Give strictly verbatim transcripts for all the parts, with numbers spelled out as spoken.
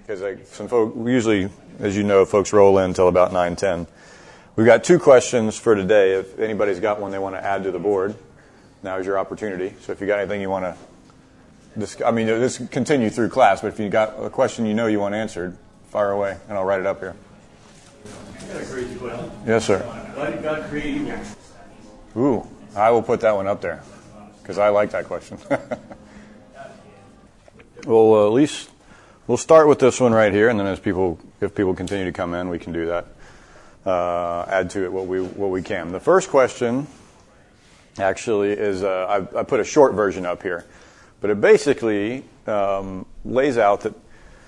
because like, some folk, usually, as you know, folks roll in until about nine ten. We've got two questions for today. If anybody's got one they want to add to the board, now is your opportunity. So if you got anything you want to discuss, I mean, this can continue through class, but if you got a question you know you want answered, fire away, and I'll write it up here. I got a great question. Yes, sir. Why did God create evil? Ooh, I will put that one up there because I like that question. Well, uh, at least we'll start with this one right here, and then as people, if people continue to come in, we can do that. Uh, add to it what we what we can. The first question actually is uh, I, I put a short version up here, but it basically um, lays out that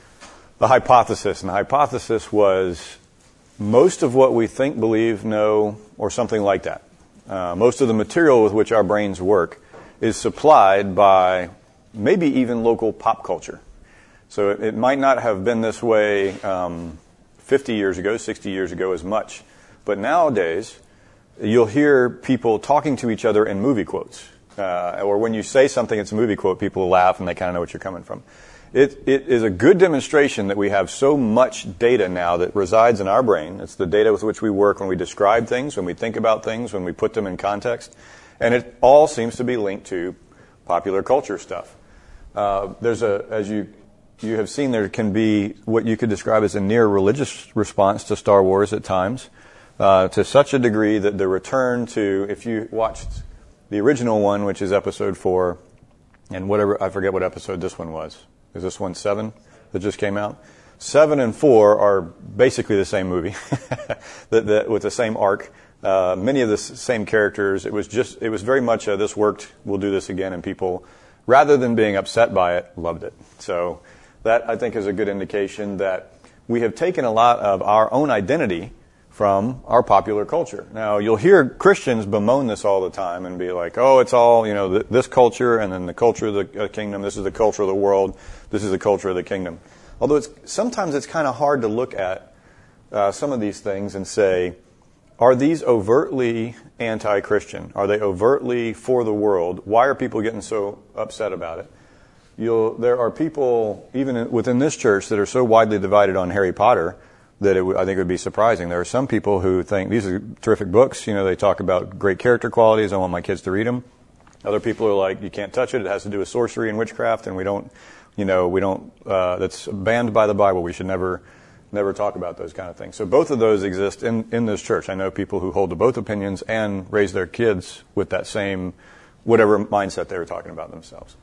the hypothesis, and the hypothesis was most of what we think, believe, know, or something like that. Uh, most of the material with which our brains work is supplied by maybe even local pop culture. So it, it might not have been this way um, fifty years ago, sixty years ago as much. But nowadays, you'll hear people talking to each other in movie quotes. Uh, or when you say something, it's a movie quote, people laugh and they kind of know what you're coming from. It, it is a good demonstration that we have so much data now that resides in our brain. It's the data with which we work when we describe things, when we think about things, when we put them in context. And it all seems to be linked to popular culture stuff. Uh, there's a, as you you have seen, there can be what you could describe as a near religious response to Star Wars at times, uh, to such a degree that the return to, if you watched the original one, which is episode four, and whatever, I forget what episode this one was. Is this one seven that just came out? Seven and four are basically the same movie, that, that, with the same arc. Uh, many of the s- same characters. It was just, it was very much a, this worked, we'll do this again, and people, rather than being upset by it, loved it. So that, I think, is a good indication that we have taken a lot of our own identity from our popular culture. Now, you'll hear Christians bemoan this all the time and be like, oh, it's all, you know, th- this culture and then the culture of the uh, kingdom, this is the culture of the world, this is the culture of the kingdom. Although it's sometimes it's kind of hard to look at uh, some of these things and say, are these overtly anti-Christian? Are they overtly for the world? Why are people getting so upset about it? You'll, there are people, even in, within this church, that are so widely divided on Harry Potter that it w- I think it would be surprising. There are some people who think these are terrific books. You know, they talk about great character qualities. I want my kids to read them. Other people are like, you can't touch it. It has to do with sorcery and witchcraft, and we don't, you know, we don't. Uh, that's banned by the Bible. We should never. Never talk about those kind of things. So both of those exist in, in this church. I know people who hold to both opinions and raise their kids with that same, whatever mindset they were talking about themselves.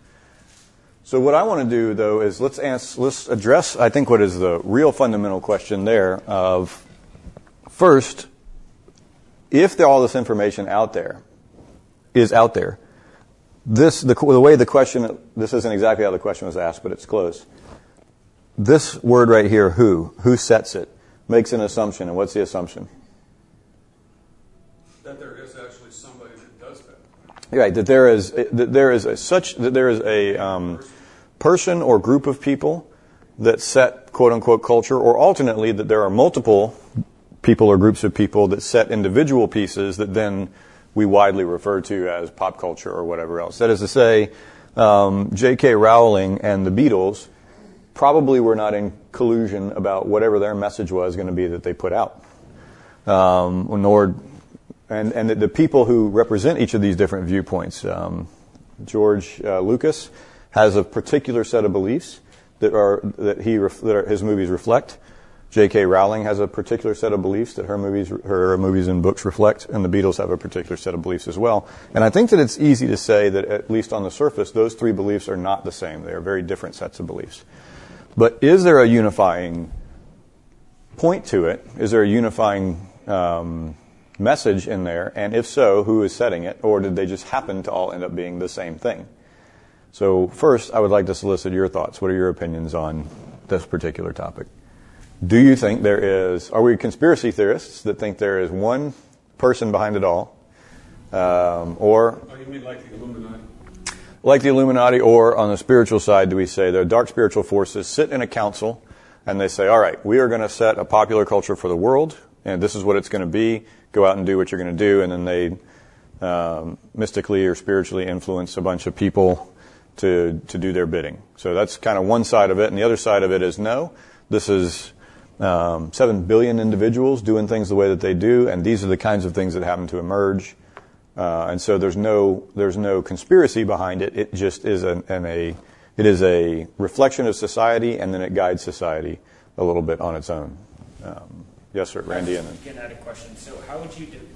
So what I want to do, though, is let's ask, let's address, I think, what is the real fundamental question there of, first, if there, all this information out there is out there, this the, the way the question, this isn't exactly how the question was asked, but it's close. This word right here, who, who sets it, makes an assumption. And what's the assumption? That there is actually somebody that does that. Right, that there is that there is a, such that there is a um, person or group of people that set quote unquote culture, or alternately that there are multiple people or groups of people that set individual pieces that then we widely refer to as pop culture or whatever else. That is to say, um, J K Rowling and the Beatles probably were not in collusion about whatever their message was going to be that they put out. Um, nor, and, and the people who represent each of these different viewpoints. Um, George uh, Lucas has a particular set of beliefs that are that he ref, that are, his movies reflect. J K Rowling has a particular set of beliefs that her movies her movies and books reflect, and the Beatles have a particular set of beliefs as well. And I think that it's easy to say that, at least on the surface, those three beliefs are not the same. They are very different sets of beliefs. But is there a unifying point to it? Is there a unifying um, message in there? And if so, who is setting it? Or did they just happen to all end up being the same thing? So first, I would like to solicit your thoughts. What are your opinions on this particular topic? Do you think there is, are we conspiracy theorists that think there is one person behind it all? Um, or... Oh, you mean like the Illuminati? Like the Illuminati, or on the spiritual side, do we say the dark spiritual forces sit in a council and they say, all right, we are going to set a popular culture for the world, and this is what it's going to be. Go out and do what you're going to do. And then they um, mystically or spiritually influence a bunch of people to to do their bidding. So that's kind of one side of it. And the other side of it is, no, This is um, seven billion individuals doing things the way that they do, and these are the kinds of things that happen to emerge. Uh, and so there's no there's no conspiracy behind it. It just is an, an a it is a reflection of society, and then it guides society a little bit on its own. Um, yes, sir, Randy. And then again, I had a question. So, how would you do?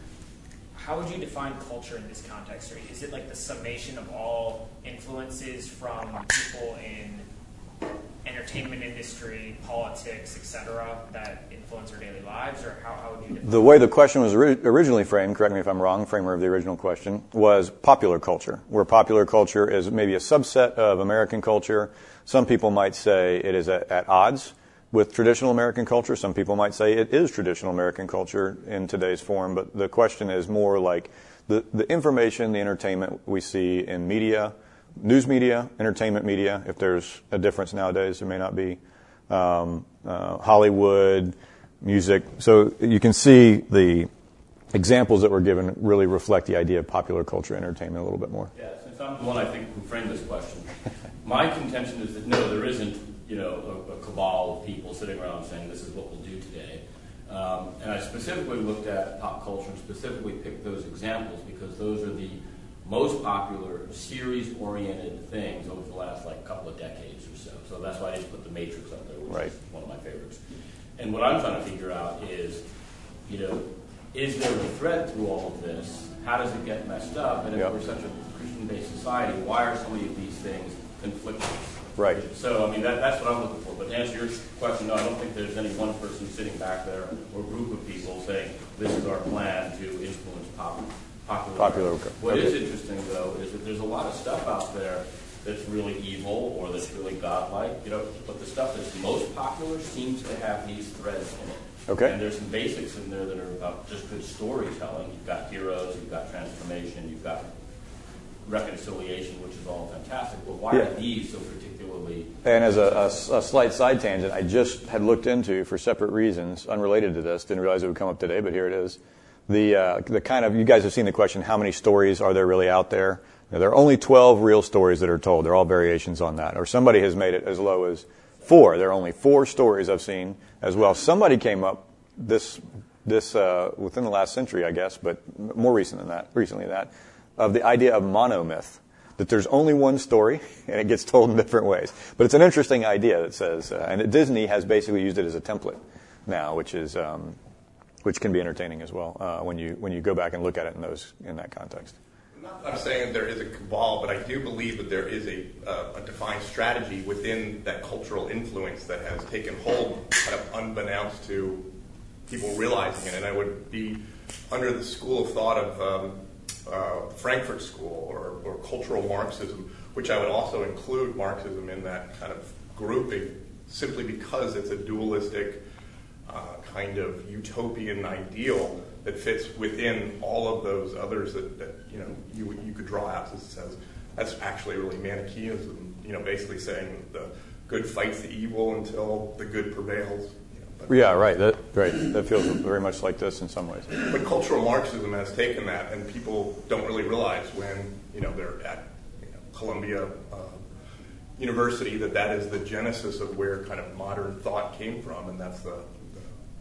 How would you define culture in this context? Or is it like the summation of all influences from people in entertainment industry, politics, et cetera, that influence our daily lives, or how, how would you define the way the question was ori- originally framed, correct me if I'm wrong, framer of the original question, was popular culture, where popular culture is maybe a subset of American culture. Some people might say it is at, at odds with traditional American culture. Some people might say it is traditional American culture in today's form, but the question is more like the, the information, the entertainment we see in media, news media, entertainment media, if there's a difference nowadays, there may not be, um, uh, Hollywood, music. So you can see the examples that were given really reflect the idea of popular culture entertainment a little bit more. Yeah, since I'm the one, I think, who framed this question, my contention is that no, there isn't, you know, a, a cabal of people sitting around saying this is what we'll do today. Um, and I specifically looked at pop culture and specifically picked those examples because those are the most popular series-oriented things over the last like couple of decades or so. So that's why I just put The Matrix up there, which right. is one of my favorites. And what I'm trying to figure out is, you know, is there a thread through all of this? How does it get messed up? And if yep. we're such a Christian-based society, why are so many of these things conflicting? Right. So, I mean, that, that's what I'm looking for. But to answer your question, no, I don't think there's any one person sitting back there or group of people saying, this is our plan to influence pop, popular. Popular. What okay. is interesting, though, is that there's a lot of stuff out there that's really evil or that's really godlike, you know, but the stuff that's most popular seems to have these threads in it. Okay. And there's some basics in there that are about just good storytelling. You've got heroes, you've got transformation, you've got reconciliation, which is all fantastic, but why yeah. are these so particularly... And as a, a, a slight side tangent, I just had looked into, for separate reasons, unrelated to this, didn't realize it would come up today, but here it is, the uh, the kind of, you guys have seen the question, how many stories are there really out there? Now, there are only twelve real stories that are told. They're all variations on that. Or somebody has made it as low as four. There are only four stories I've seen as well. Somebody came up this, this uh, within the last century, I guess, but more recent than that, recently than that, of the idea of monomyth, that there's only one story and it gets told in different ways. But it's an interesting idea that says, uh, and Disney has basically used it as a template now, which is um, which can be entertaining as well uh, when you when you go back and look at it in those in that context. I'm not I'm saying there is a cabal, but I do believe that there is a, uh, a defined strategy within that cultural influence that has taken hold, kind of unbeknownst to people realizing it. And I would be under the school of thought of um, Uh, Frankfurt School or, or cultural Marxism, which I would also include Marxism in that kind of grouping, simply because it's a dualistic uh, kind of utopian ideal that fits within all of those others that, that you know you you could draw out. As it says, that's actually really Manichaeism, you know, basically saying the good fights the evil until the good prevails. Yeah, right. That right. That feels very much like this in some ways. But cultural Marxism has taken that, and people don't really realize when you know they're at you know, Columbia uh, University that that is the genesis of where kind of modern thought came from, and that's the. the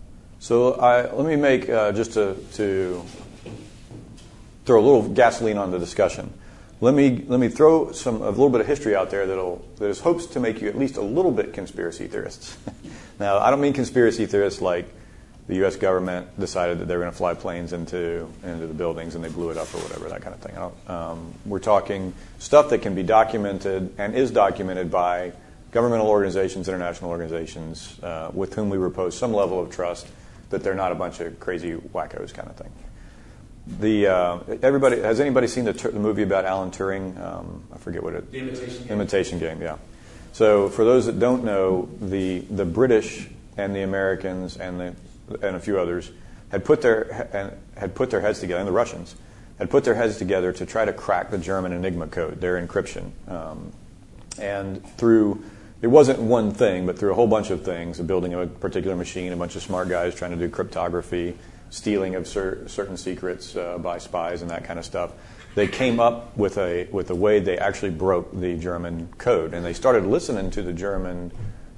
so I, let me make uh, just to to throw a little gasoline on the discussion. Let me let me throw some a little bit of history out there that'll that is hopes to make you at least a little bit conspiracy theorists. Now, I don't mean conspiracy theorists like the U S government decided that they were going to fly planes into into the buildings and they blew it up or whatever, that kind of thing. I don't, um, we're talking stuff that can be documented and is documented by governmental organizations, international organizations, uh, with whom we repose some level of trust that they're not a bunch of crazy wackos kind of thing. The uh, everybody has anybody seen the, the movie about Alan Turing? Um, I forget what it. The Imitation Game. Imitation Game, yeah. So for those that don't know, the the British and the Americans and the and a few others had put their had put their heads together, and the Russians had put their heads together to try to crack the German Enigma code, their encryption. Um, and through it wasn't one thing, but through a whole bunch of things, the building of a particular machine, a bunch of smart guys trying to do cryptography, stealing of cer- certain secrets uh, by spies and that kind of stuff. They came up with a with a way they actually broke the German code, and they started listening to the German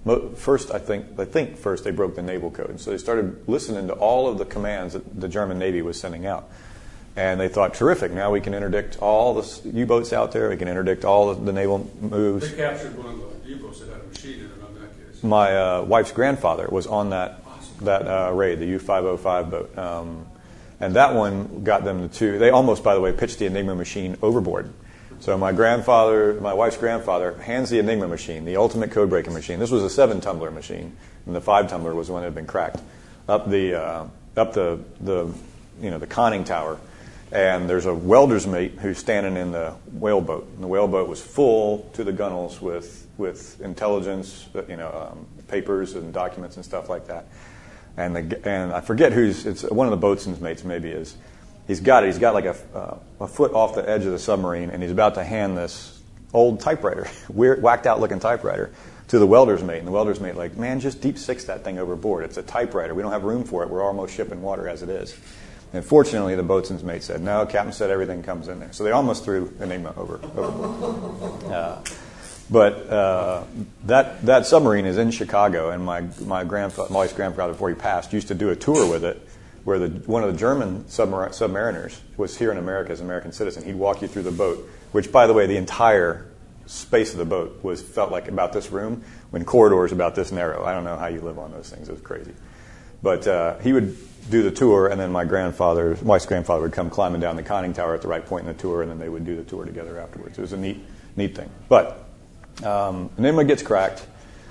First, I think, I think first they broke the naval code. And so they started listening to all of the commands that the German Navy was sending out. And they thought, terrific, now we can interdict all the U-boats out there, we can interdict all the naval moves. They captured one of the U-boats that had a machine in it on that case. My uh, wife's grandfather was on that that uh, raid, the U five oh five boat. Um, and that one got them to, they almost, by the way, pitched the Enigma machine overboard. So my grandfather, my wife's grandfather, hands the Enigma machine, the ultimate code-breaking machine. This was a seven-tumbler machine, and the five-tumbler was the one that had been cracked, up the uh, up the the you know the conning tower. And there's a welder's mate who's standing in the whaleboat. And the whaleboat was full to the gunnels with with intelligence, you know, um, papers and documents and stuff like that. And the and I forget who's it's one of the boatswain's mates maybe is. He's got it. He's got like a, uh, a foot off the edge of the submarine, and he's about to hand this old typewriter, weird, whacked out looking typewriter, to the welder's mate. And the welder's mate like, man, just deep six that thing overboard. It's a typewriter. We don't have room for it. We're almost shipping water as it is. And fortunately, the boatswain's mate said, no, Captain said everything comes in there. So they almost threw Enigma over. over. Uh, but uh, that that submarine is in Chicago, and my my grandfather, my wife's grandfather, before he passed, used to do a tour with it, where the, one of the German submar- submariners was here in America as an American citizen. He'd walk you through the boat, which, by the way, the entire space of the boat was felt like about this room, when corridors about this narrow. I don't know how you live on those things. It was crazy. But uh, he would do the tour, and then my grandfather, my wife's grandfather, would come climbing down the conning tower at the right point in the tour, and then they would do the tour together afterwards. It was a neat, neat thing. But um, Enigma gets cracked,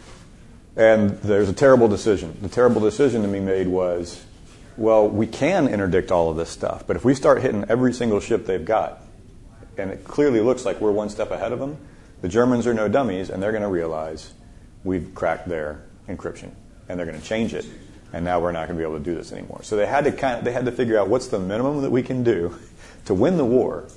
and there's a terrible decision. The terrible decision to be made was, well, we can interdict all of this stuff, but if we start hitting every single ship they've got, and it clearly looks like we're one step ahead of them, the Germans are no dummies, and they're going to realize we've cracked their encryption, and they're going to change it, and now we're not going to be able to do this anymore. So they had to kind of, they had to figure out what's the minimum that we can do to win the war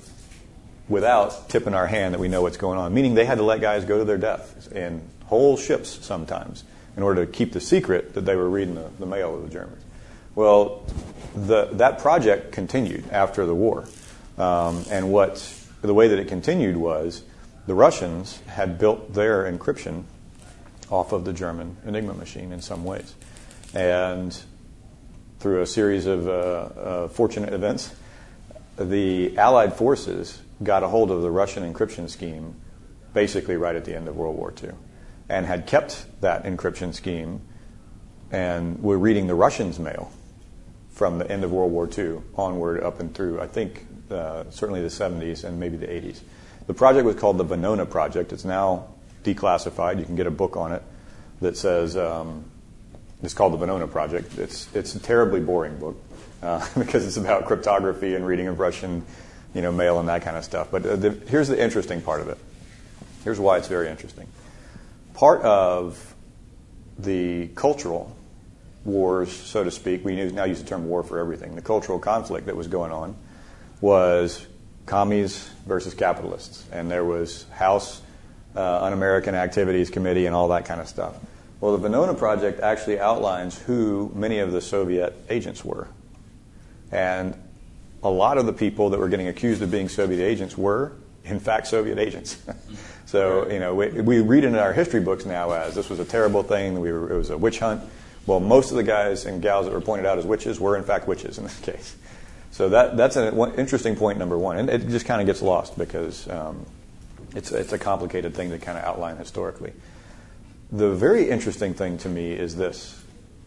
without tipping our hand that we know what's going on, meaning they had to let guys go to their death in whole ships sometimes in order to keep the secret that they were reading the, the mail of the Germans. Well, the, that project continued after the war. Um, and what the way that it continued was the Russians had built their encryption off of the German Enigma machine in some ways. And through a series of uh, uh, fortunate events, the Allied forces got a hold of the Russian encryption scheme basically right at the end of World War Two and had kept that encryption scheme and were reading the Russians' mail from the end of World War Two onward up and through, I think, uh, certainly the seventies and maybe the eighties. The project was called the Venona Project. It's now declassified. You can get a book on it that says, um, it's called the Venona Project. It's it's a terribly boring book uh, because it's about cryptography and reading of Russian, you know, mail and that kind of stuff. But uh, the, here's the interesting part of it. Here's why it's very interesting. Part of the cultural wars, so to speak, we now use the term war for everything. The cultural conflict that was going on was commies versus capitalists. And there was House uh, Un-American Activities Committee and all that kind of stuff. Well, the Venona Project actually outlines who many of the Soviet agents were. And a lot of the people that were getting accused of being Soviet agents were, in fact, Soviet agents. So, you know, we, we read in our history books now as this was a terrible thing, we were, it was a witch hunt. Well, most of the guys and gals that were pointed out as witches were, in fact, witches in this case. So that that's an one, interesting point number one. And it just kind of gets lost because um, it's, it's a complicated thing to kind of outline historically. The very interesting thing to me is this.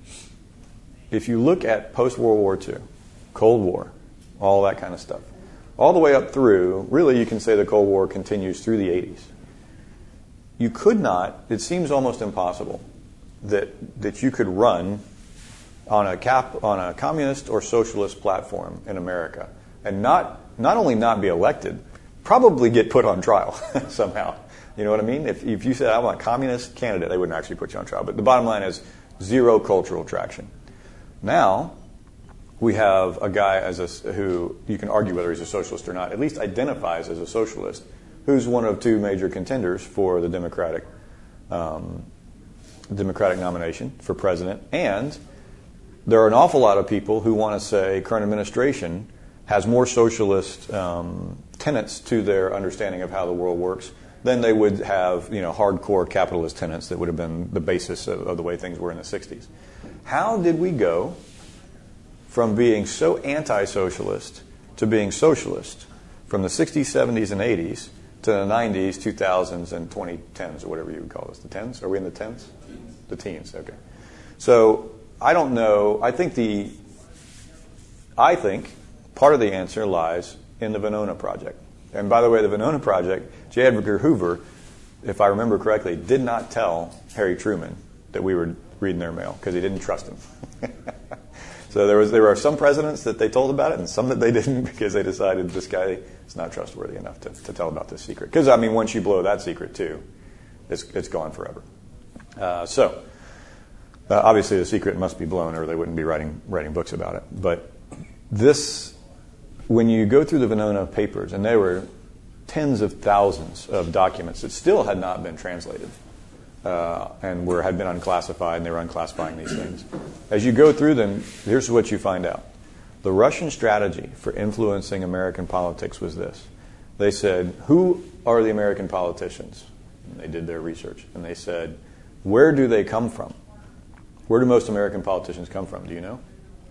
If you look at post-World War Two, Cold War, all that kind of stuff, all the way up through, really you can say the Cold War continues through the eighties. You could not, it seems almost impossible, that that you could run on a cap on a communist or socialist platform in America and not not only not be elected, probably get put on trial somehow. You know what I mean? If if you said I'm a communist candidate, they wouldn't actually put you on trial. But the bottom line is zero cultural traction. Now we have a guy as a, who you can argue whether he's a socialist or not, at least identifies as a socialist, who's one of two major contenders for the Democratic um, Democratic nomination for president. And there are an awful lot of people who want to say current administration has more socialist um, tenets to their understanding of how the world works then they would have, you know, hardcore capitalist tenets that would have been the basis of, of the way things were in the sixties. How did we go from being so anti-socialist to being socialist from the sixties, seventies, and eighties to the nineties, two thousands, and twenty tens, or whatever you would call this? The tens? Are we in the tens? Teens. The teens, okay. So I don't know. I think the, I think part of the answer lies in the Venona Project. And by the way, the Venona Project, J. Edgar Hoover, if I remember correctly, did not tell Harry Truman that we were reading their mail because he didn't trust him. So there was there were some presidents that they told about it and some that they didn't because they decided this guy is not trustworthy enough to, to tell about this secret. Because, I mean, once you blow that secret, too, it's, it's gone forever. Uh, so, uh, obviously the secret must be blown or they wouldn't be writing writing books about it. But this, when you go through the Venona papers, and there were tens of thousands of documents that still had not been translated. Uh, and were had been unclassified, and they were unclassifying these things. As you go through them, here's what you find out. The Russian strategy for influencing American politics was this. They said, who are the American politicians? And they did their research. And they said, where do they come from? Where do most American politicians come from? Do you know?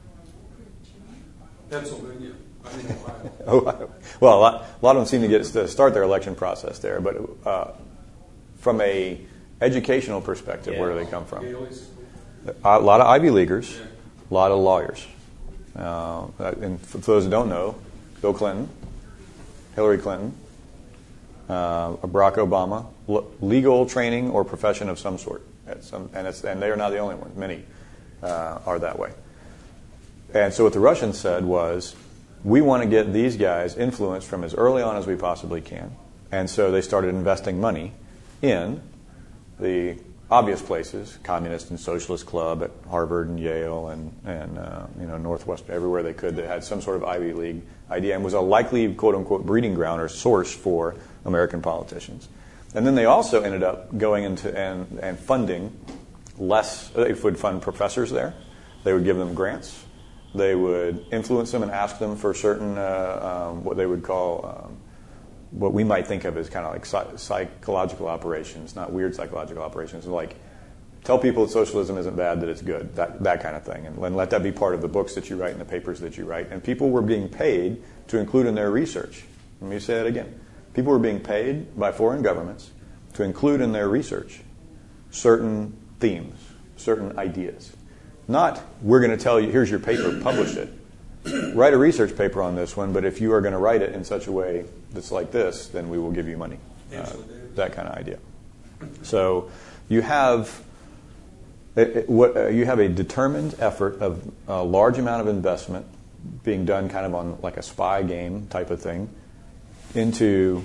Pennsylvania. I mean, Ohio. Ohio. Well, a lot, a lot of them seem to get to start their election process there. But uh, from a educational perspective, yeah. Where do they come from? A lot of Ivy Leaguers, yeah. A lot of lawyers. Uh, and for those who don't know, Bill Clinton, Hillary Clinton, uh, Barack Obama, l- legal training or profession of some sort. At some, and, it's, and they are not the only ones. Many uh, are that way. And so what the Russians said was, we want to get these guys influenced from as early on as we possibly can. And so they started investing money in the obvious places, Communist and Socialist Club at Harvard and Yale and, and uh, you know, Northwestern, everywhere they could that had some sort of Ivy League idea and was a likely, quote-unquote, breeding ground or source for American politicians. And then they also ended up going into and, and funding less, they would fund professors there. They would give them grants. They would influence them and ask them for certain, uh, um, what they would call... Um, what we might think of as kind of like psych- psychological operations, not weird psychological operations, like tell people that socialism isn't bad, that it's good, that that kind of thing, and, and let that be part of the books that you write and the papers that you write. And people were being paid to include in their research. Let me say that again. People were being paid by foreign governments to include in their research certain themes, certain ideas. Not, we're going to tell you, here's your paper, publish it. Write a research paper on this one, but if you are going to write it in such a way that's like this, then we will give you money. Uh, that kind of idea. So you have it, it, what uh, you have a determined effort of a large amount of investment being done kind of on like a spy game type of thing into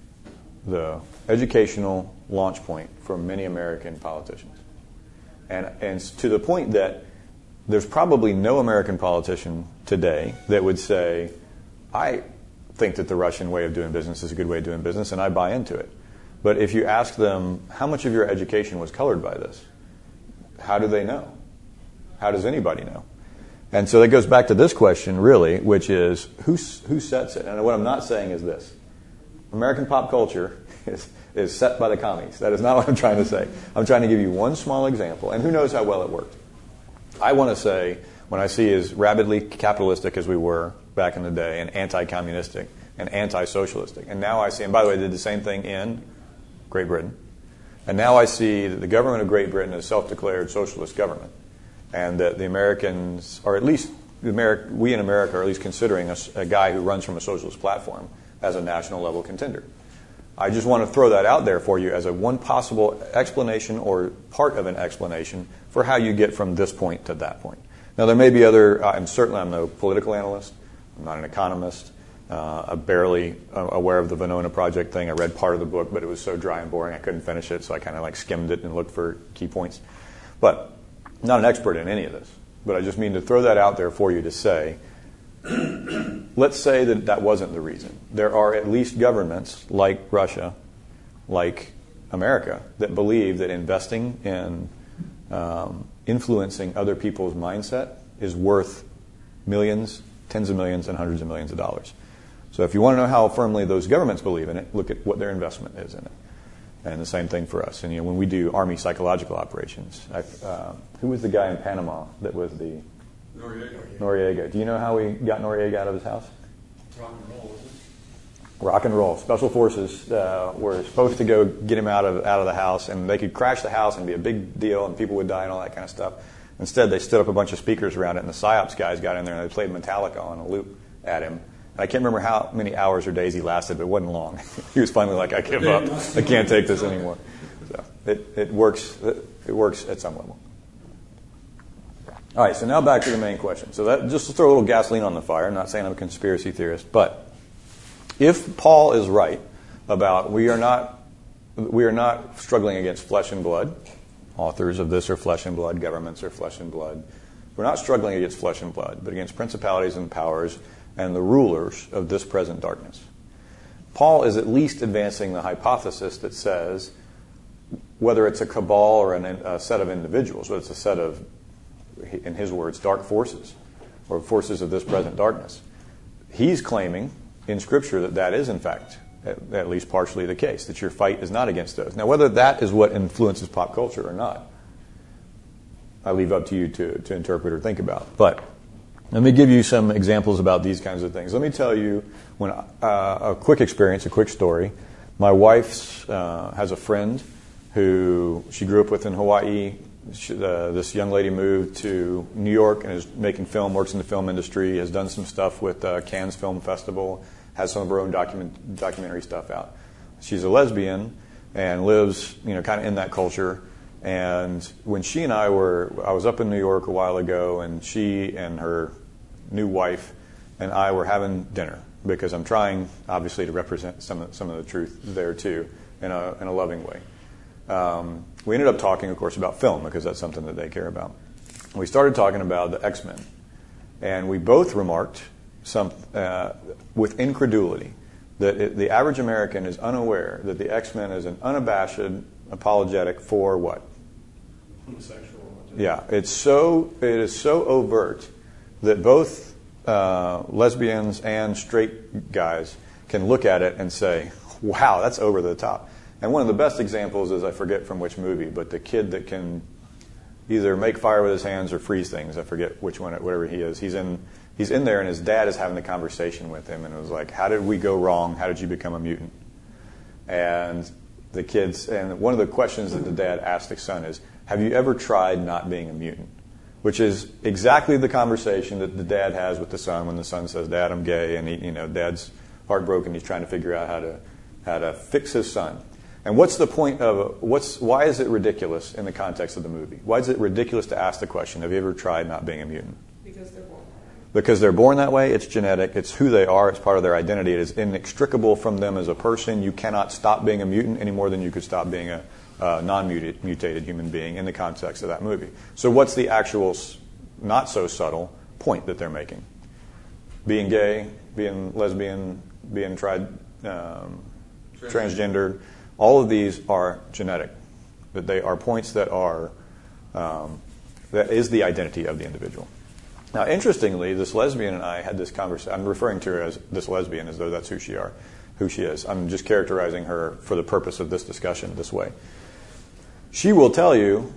the educational launch point for many American politicians. And and to the point that there's probably no American politician today that would say, I think that the Russian way of doing business is a good way of doing business, and I buy into it. But if you ask them, how much of your education was colored by this? How do they know? How does anybody know? And so that goes back to this question, really, which is, who, who sets it? And what I'm not saying is this. American pop culture is, is set by the commies. That is not what I'm trying to say. I'm trying to give you one small example, and who knows how well it worked. I want to say, when I see as rabidly capitalistic as we were back in the day, and anti-communistic and anti-socialistic, and now I see, and by the way, they did the same thing in Great Britain, and now I see that the government of Great Britain is a self-declared socialist government, and that the Americans, or at least the Ameri- we in America are at least considering a, a guy who runs from a socialist platform as a national level contender. I just want to throw that out there for you as a one possible explanation or part of an explanation for how you get from this point to that point. Now, there may be other, uh, and certainly I'm no political analyst, I'm not an economist, uh, I'm barely uh, aware of the Venona Project thing. I read part of the book, but it was so dry and boring I couldn't finish it, so I kind of like skimmed it and looked for key points. But I'm not an expert in any of this, but I just mean to throw that out there for you to say, let's say that that wasn't the reason. There are at least governments like Russia, like America, that believe that investing in um, influencing other people's mindset is worth millions, tens of millions, and hundreds of millions of dollars. So if you want to know how firmly those governments believe in it, look at what their investment is in it. And the same thing for us. And you know, when we do Army psychological operations, I, uh, who was the guy in Panama that was the Noriega. Noriega? Do you know how we got Noriega out of his house? Rock and roll, is it? Rock and roll. Special forces uh, were supposed to go get him out of out of the house, and they could crash the house and be a big deal, and people would die and all that kind of stuff. Instead, they stood up a bunch of speakers around it, and the PSYOPs guys got in there and they played Metallica on a loop at him. And I can't remember how many hours or days he lasted, but it wasn't long. He was finally like, "I give up. I can't take this anymore." So it it works. It works at some level. All right, so now back to the main question. So that just to throw a little gasoline on the fire. I'm not saying I'm a conspiracy theorist, but if Paul is right about we are not we are not struggling against flesh and blood, authors of this are flesh and blood, governments are flesh and blood. We're not struggling against flesh and blood, but against principalities and powers and the rulers of this present darkness. Paul is at least advancing the hypothesis that says whether it's a cabal or an, a set of individuals, whether it's a set of, in his words, dark forces or forces of this present darkness, he's claiming in Scripture that that is, in fact, at, at least partially the case, that your fight is not against those. Now, whether that is what influences pop culture or not, I leave up to you to, to interpret or think about. But let me give you some examples about these kinds of things. Let me tell you when uh, a quick experience, a quick story. My wife uh, has a friend who she grew up with in Hawaii. She, uh, this young lady moved to New York and is making film, works in the film industry, has done some stuff with uh, Cannes Film Festival, has some of her own document, documentary stuff out. She's a lesbian and lives, you know, kind of in that culture. And when she and I were, I was up in New York a while ago, and she and her new wife and I were having dinner because I'm trying, obviously, to represent some of, some of the truth there too, in a in a loving way. Um, we ended up talking, of course, about film because that's something that they care about. We started talking about the X-Men, and we both remarked some uh, with incredulity that it, the average American is unaware that the X-Men is an unabashed apologetic for what? Homosexual. Yeah, it's so it is so overt that both uh, lesbians and straight guys can look at it and say, "Wow, that's over the top." And one of the best examples is, I forget from which movie, but the kid that can either make fire with his hands or freeze things. I forget which one, whatever he is. He's in he's in there, and his dad is having the conversation with him, and it was like, "How did we go wrong? How did you become a mutant?" And the kids, and one of the questions that the dad asked the son is, "Have you ever tried not being a mutant?" Which is exactly the conversation that the dad has with the son when the son says, "Dad, I'm gay," and he, you know, dad's heartbroken. He's trying to figure out how to how to fix his son. And what's the point of what's why is it ridiculous in the context of the movie? Why is it ridiculous to ask the question, "Have you ever tried not being a mutant?" Because they're born. Because they're born that way. It's genetic. It's who they are. It's part of their identity. It is inextricable from them as a person. You cannot stop being a mutant any more than you could stop being a uh, non-mutated human being in the context of that movie. So what's the actual, not so subtle point that they're making? Being gay, being lesbian, being tried, um, transgendered, all of these are genetic. That they are points that are, um, that is the identity of the individual. Now, interestingly, this lesbian and I had this conversation. I'm referring to her as this lesbian as though that's who she are, who she is. I'm just characterizing her for the purpose of this discussion this way. She will tell you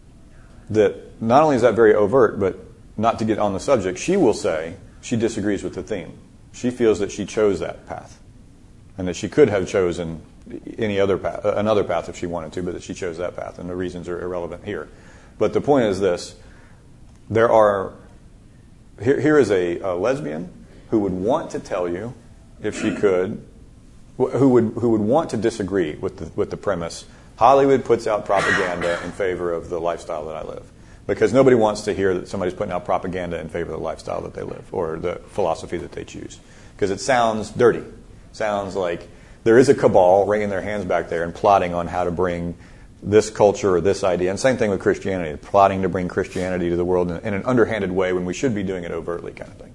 that not only is that very overt, but not to get on the subject, she will say she disagrees with the theme. She feels that she chose that path, and that she could have chosen any other path, another path if she wanted to, but that she chose that path, and the reasons are irrelevant here. But the point is this: there are here, here is a, a lesbian who would want to tell you, if she could, who would who would want to disagree with the with the premise. Hollywood puts out propaganda in favor of the lifestyle that I live, because nobody wants to hear that somebody's putting out propaganda in favor of the lifestyle that they live or the philosophy that they choose, because it sounds dirty. It sounds like there is a cabal wringing their hands back there and plotting on how to bring this culture or this idea. And same thing with Christianity, plotting to bring Christianity to the world in, in an underhanded way when we should be doing it overtly, kind of thing.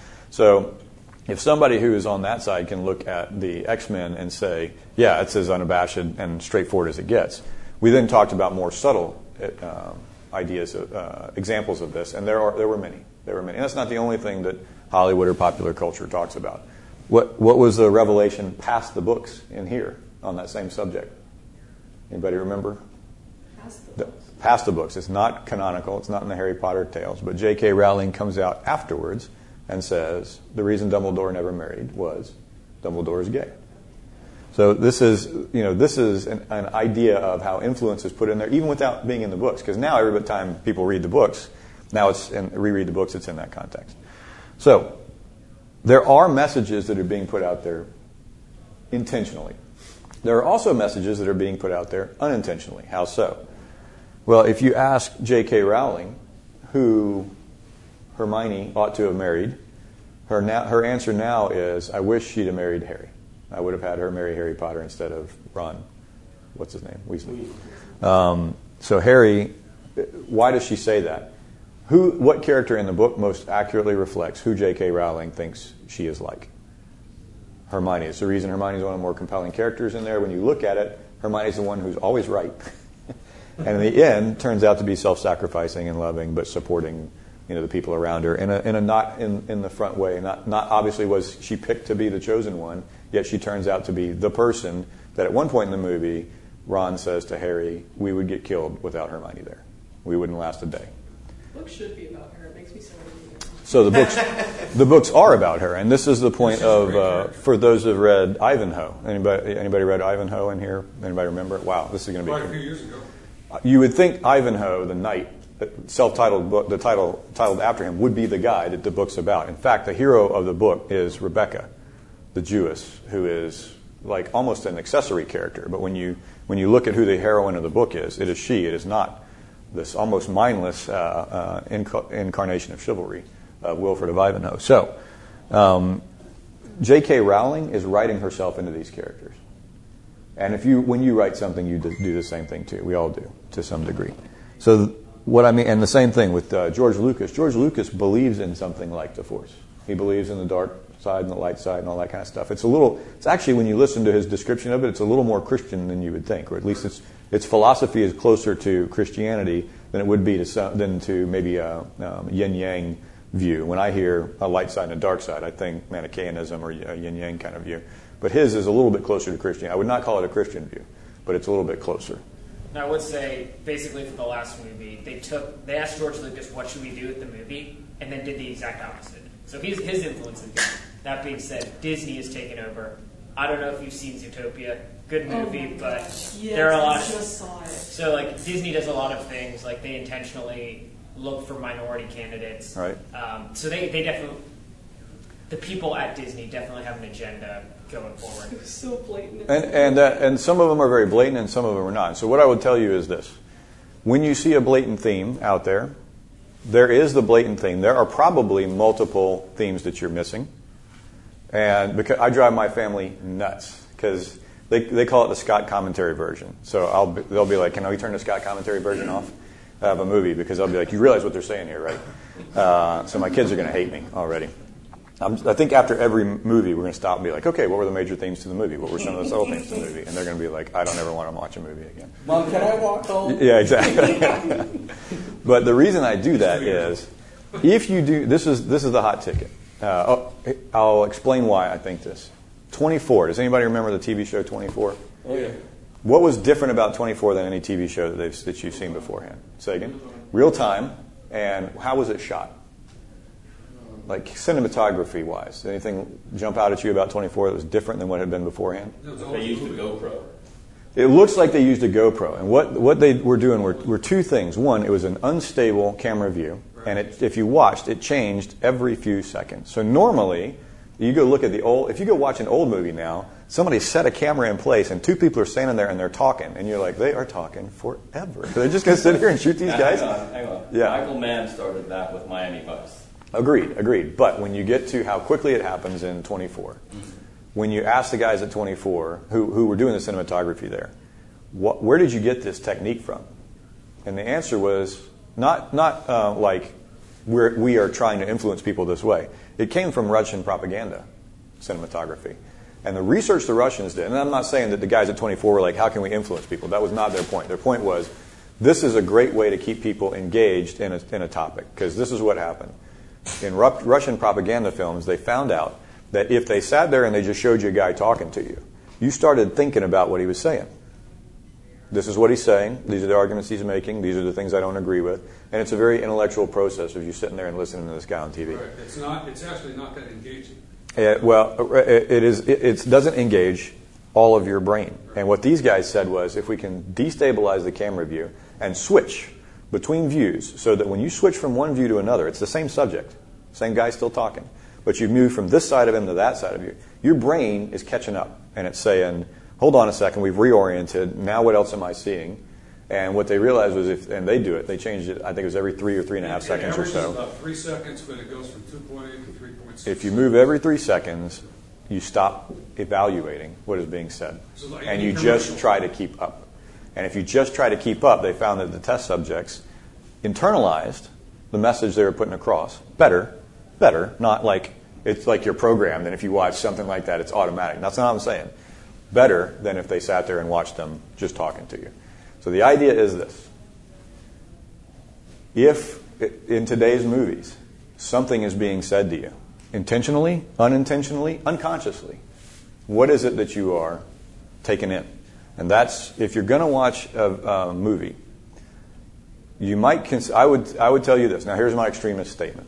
So if somebody who is on that side can look at the X-Men and say, yeah, it's as unabashed and straightforward as it gets, we then talked about more subtle uh, ideas, of, uh, examples of this, and there are there were many. There were many. And that's not the only thing that Hollywood or popular culture talks about. What what was the revelation past the books in here on that same subject? Anybody remember? Past the The, books. past the books. It's not canonical. It's not in the Harry Potter tales. But J K. Rowling comes out afterwards and says the reason Dumbledore never married was Dumbledore is gay. So this is, you know, this is an, an idea of how influence is put in there, even without being in the books. Because now, every time people read the books, now it's and reread the books, it's in that context. So there are messages that are being put out there intentionally. There are also messages that are being put out there unintentionally. How so? Well, if you ask J K. Rowling who Hermione ought to have married, her now, her answer now is, I wish she'd have married Harry. I would have had her marry Harry Potter instead of Ron. What's his name? Weasley. Um, so Harry, why does she say that? Who, what character in the book most accurately reflects who J K. Rowling thinks she is like? Hermione. It's the reason Hermione is one of the more compelling characters in there. When you look at it, Hermione's the one who's always right. And in the end, turns out to be self-sacrificing and loving, but supporting, you know, the people around her in a, in a not in, in the front way. Not, not obviously was she picked to be the chosen one, yet she turns out to be the person that at one point in the movie, Ron says to Harry, we would get killed without Hermione there. We wouldn't last a day. The book should be about her. It makes me so angry. So the books, the books are about her, and this is the point of uh, for those who have read Ivanhoe. Anybody, anybody read Ivanhoe in here? Anybody remember it? Wow, this is going to be. Quite a few years ago. You would think Ivanhoe, the knight, the self-titled book, the title titled after him, would be the guy that the book's about. In fact, the hero of the book is Rebecca, the Jewess, who is like almost an accessory character. But when you when you look at who the heroine of the book is, it is she. It is not this almost mindless uh, uh, inc- incarnation of chivalry of Wilfred of Ivanhoe. So, um, J K. Rowling is writing herself into these characters. And if you, when you write something, you do the same thing too. We all do, to some degree. So what I mean, and the same thing with uh, George Lucas. George Lucas believes in something like the Force. He believes in the dark side and the light side and all that kind of stuff. It's a little, it's actually, when you listen to his description of it, it's a little more Christian than you would think, or at least its its philosophy is closer to Christianity than it would be to some, than to maybe a um, yin-yang view. When I hear a light side and a dark side, I think Manichaeanism or a yin-yang kind of view. But his is a little bit closer to Christian. I would not call it a Christian view, but it's a little bit closer. Now, I would say, basically, for the last movie, they took they asked George Lucas, what should we do with the movie, and then did the exact opposite. So his, his influence is gone. That being said, Disney has taken over. I don't know if you've seen Zootopia. Good movie, oh but yes, there are a lot I of... just saw it. So, like, Disney does a lot of things. Like, they intentionally look for minority candidates. Right. Um, so they, they definitely... The people at Disney definitely have an agenda going forward. It was so blatant. And and uh, and some of them are very blatant, and some of them are not. So what I would tell you is this: when you see a blatant theme out there, there is the blatant theme. There are probably multiple themes that you're missing, and because I drive my family nuts because they they call it the Scott commentary version. So I'll be, they'll be like, "Can we turn the Scott commentary version off of a movie?" Because I'll be like, "You realize what they're saying here, right?" Uh, so my kids are going to hate me already. I'm, I think after every movie, we're going to stop and be like, okay, what were the major themes to the movie? What were some of the subtle themes to the movie? And they're going to be like, I don't ever want to watch a movie again. Mom, can I walk home? Yeah, exactly. But the reason I do that is, if you do, this is this is the hot ticket. Uh, oh, I'll explain why I think this. twenty-four. Does anybody remember the T V show twenty-four? Oh, yeah. What was different about twenty-four than any T V show that, they've, that you've seen beforehand? Say again. Real time. And how was it shot? Like cinematography-wise, anything jump out at you about twenty-four that was different than what had been beforehand? They used the GoPro. It looks like they used a GoPro. And what, what they were doing were, were two things. One, it was an unstable camera view. And it, if you watched, it changed every few seconds. So normally, you go look at the old, if you go watch an old movie now, somebody set a camera in place and two people are standing there and they're talking. And you're like, they are talking forever. So they're just going to sit here and shoot these guys? Hang on, hang on. Yeah. Michael Mann started that with Miami Vice. Agreed, agreed. But when you get to how quickly it happens in twenty-four, mm-hmm. when you ask the guys at twenty-four who, who were doing the cinematography there, what, where did you get this technique from? And the answer was not not uh, like we're, we are trying to influence people this way. It came from Russian propaganda cinematography. And the research the Russians did, and I'm not saying that the guys at twenty-four were like, how can we influence people? That was not their point. Their point was, this is a great way to keep people engaged in a, in a topic, because this is what happened. In Ru- Russian propaganda films, they found out that if they sat there and they just showed you a guy talking to you, you started thinking about what he was saying. This is what he's saying. These are the arguments he's making. These are the things I don't agree with. And it's a very intellectual process of you sitting there and listening to this guy on T V. Right. It's not. It's actually not that engaging. Yeah, well, it, it is. It, it doesn't engage all of your brain. And what these guys said was, if we can destabilize the camera view and switch between views, so that when you switch from one view to another, it's the same subject, same guy still talking, but you've moved from this side of him to that side of you. Your brain is catching up, and it's saying, hold on a second, we've reoriented. Now what else am I seeing? And what they realized was, if, and they do it, they changed it, I think it was every three or three and a half It seconds or averages so. about three seconds, but it goes from two point eight to three point six. If you move every three seconds, you stop evaluating what is being said. So like And any you commercial. just try to keep up. And if you just try to keep up, they found that the test subjects internalized the message they were putting across better, better, not like it's like you're programmed, and if you watch something like that, it's automatic. That's not what I'm saying. Better than if they sat there and watched them just talking to you. So the idea is this. If, in today's movies, something is being said to you, intentionally, unintentionally, unconsciously, what is it that you are taking in? And that's, if you're going to watch a, a movie, you might, cons- I would, I would tell you this. Now here's my extremist statement.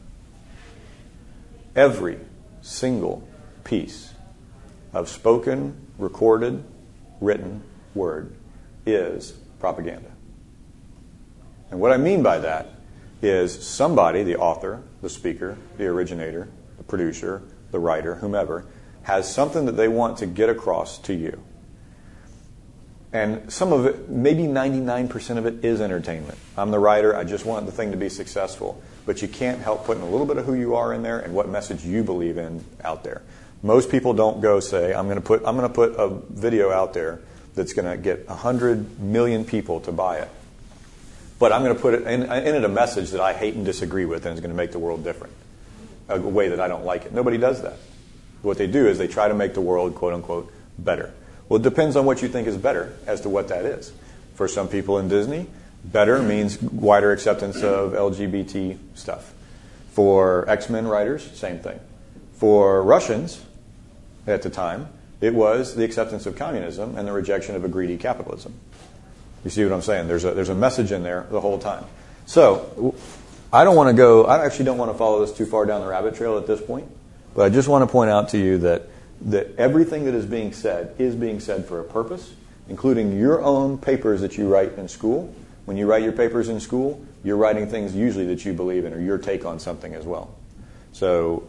Every single piece of spoken, recorded, written word is propaganda. And what I mean by that is somebody, the author, the speaker, the originator, the producer, the writer, whomever, has something that they want to get across to you. And some of it, maybe ninety-nine percent of it is entertainment. I'm the writer, I just want the thing to be successful. But you can't help putting a little bit of who you are in there and what message you believe in out there. Most people don't go say, I'm going to put I'm going to put a video out there that's going to get one hundred million people to buy it. But I'm going to put it in, in it a message that I hate and disagree with, and is going to make the world different, a way that I don't like it. Nobody does that. What they do is they try to make the world, quote unquote, better. Well, it depends on what you think is better as to what that is. For some people in Disney, better means wider acceptance of L G B T stuff. For X-Men writers, same thing. For Russians, at the time, it was the acceptance of communism and the rejection of a greedy capitalism. You see what I'm saying? There's a, there's a message in there the whole time. So, I don't want to go, I actually don't want to follow this too far down the rabbit trail at this point, but I just want to point out to you that that everything that is being said is being said for a purpose, including your own papers that you write in school. When you write your papers in school, you're writing things usually that you believe in or your take on something as well. So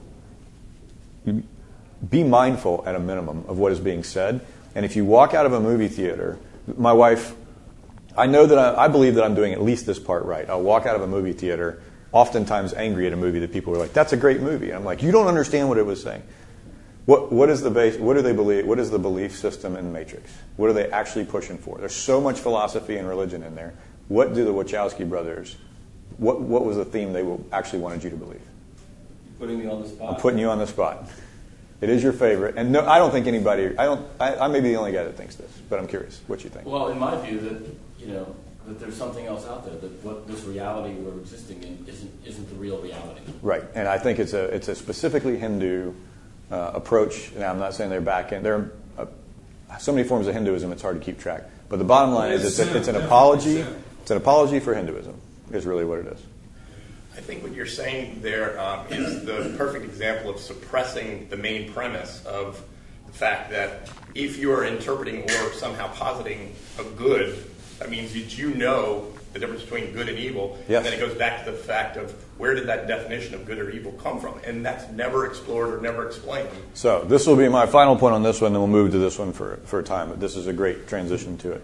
be mindful at a minimum of what is being said. And if you walk out of a movie theater, my wife, I know that I, I believe that I'm doing at least this part right. I'll walk out of a movie theater oftentimes angry at a movie that people are like, that's a great movie. And I'm like, you don't understand what it was saying. What, what is the base? What do they believe? What is the belief system in the Matrix? What are they actually pushing for? There's so much philosophy and religion in there. What do the Wachowski brothers? What What was the theme they actually wanted you to believe? Putting me on the spot. I'm putting you on the spot. It is your favorite, and no, I don't think anybody. I don't. I, I may be the only guy that thinks this, but I'm curious what you think. Well, in my view, that you know that there's something else out there. That what this reality we're existing in isn't isn't the real reality. Right, and I think it's a it's a specifically Hindu uh, approach. Now, I'm not saying they're back in. There are uh, so many forms of Hinduism; it's hard to keep track. But the bottom line is, it's, a, it's an apology. It's an apology for Hinduism. Is really what it is. I think what you're saying there um, is the perfect example of suppressing the main premise of the fact that if you are interpreting or somehow positing a good, that means that you know the difference between good and evil. Yes. And then it goes back to the fact of where did that definition of good or evil come from? And that's never explored or never explained. So this will be my final point on this one, and we'll move to this one for, for a time. But this is a great transition to it.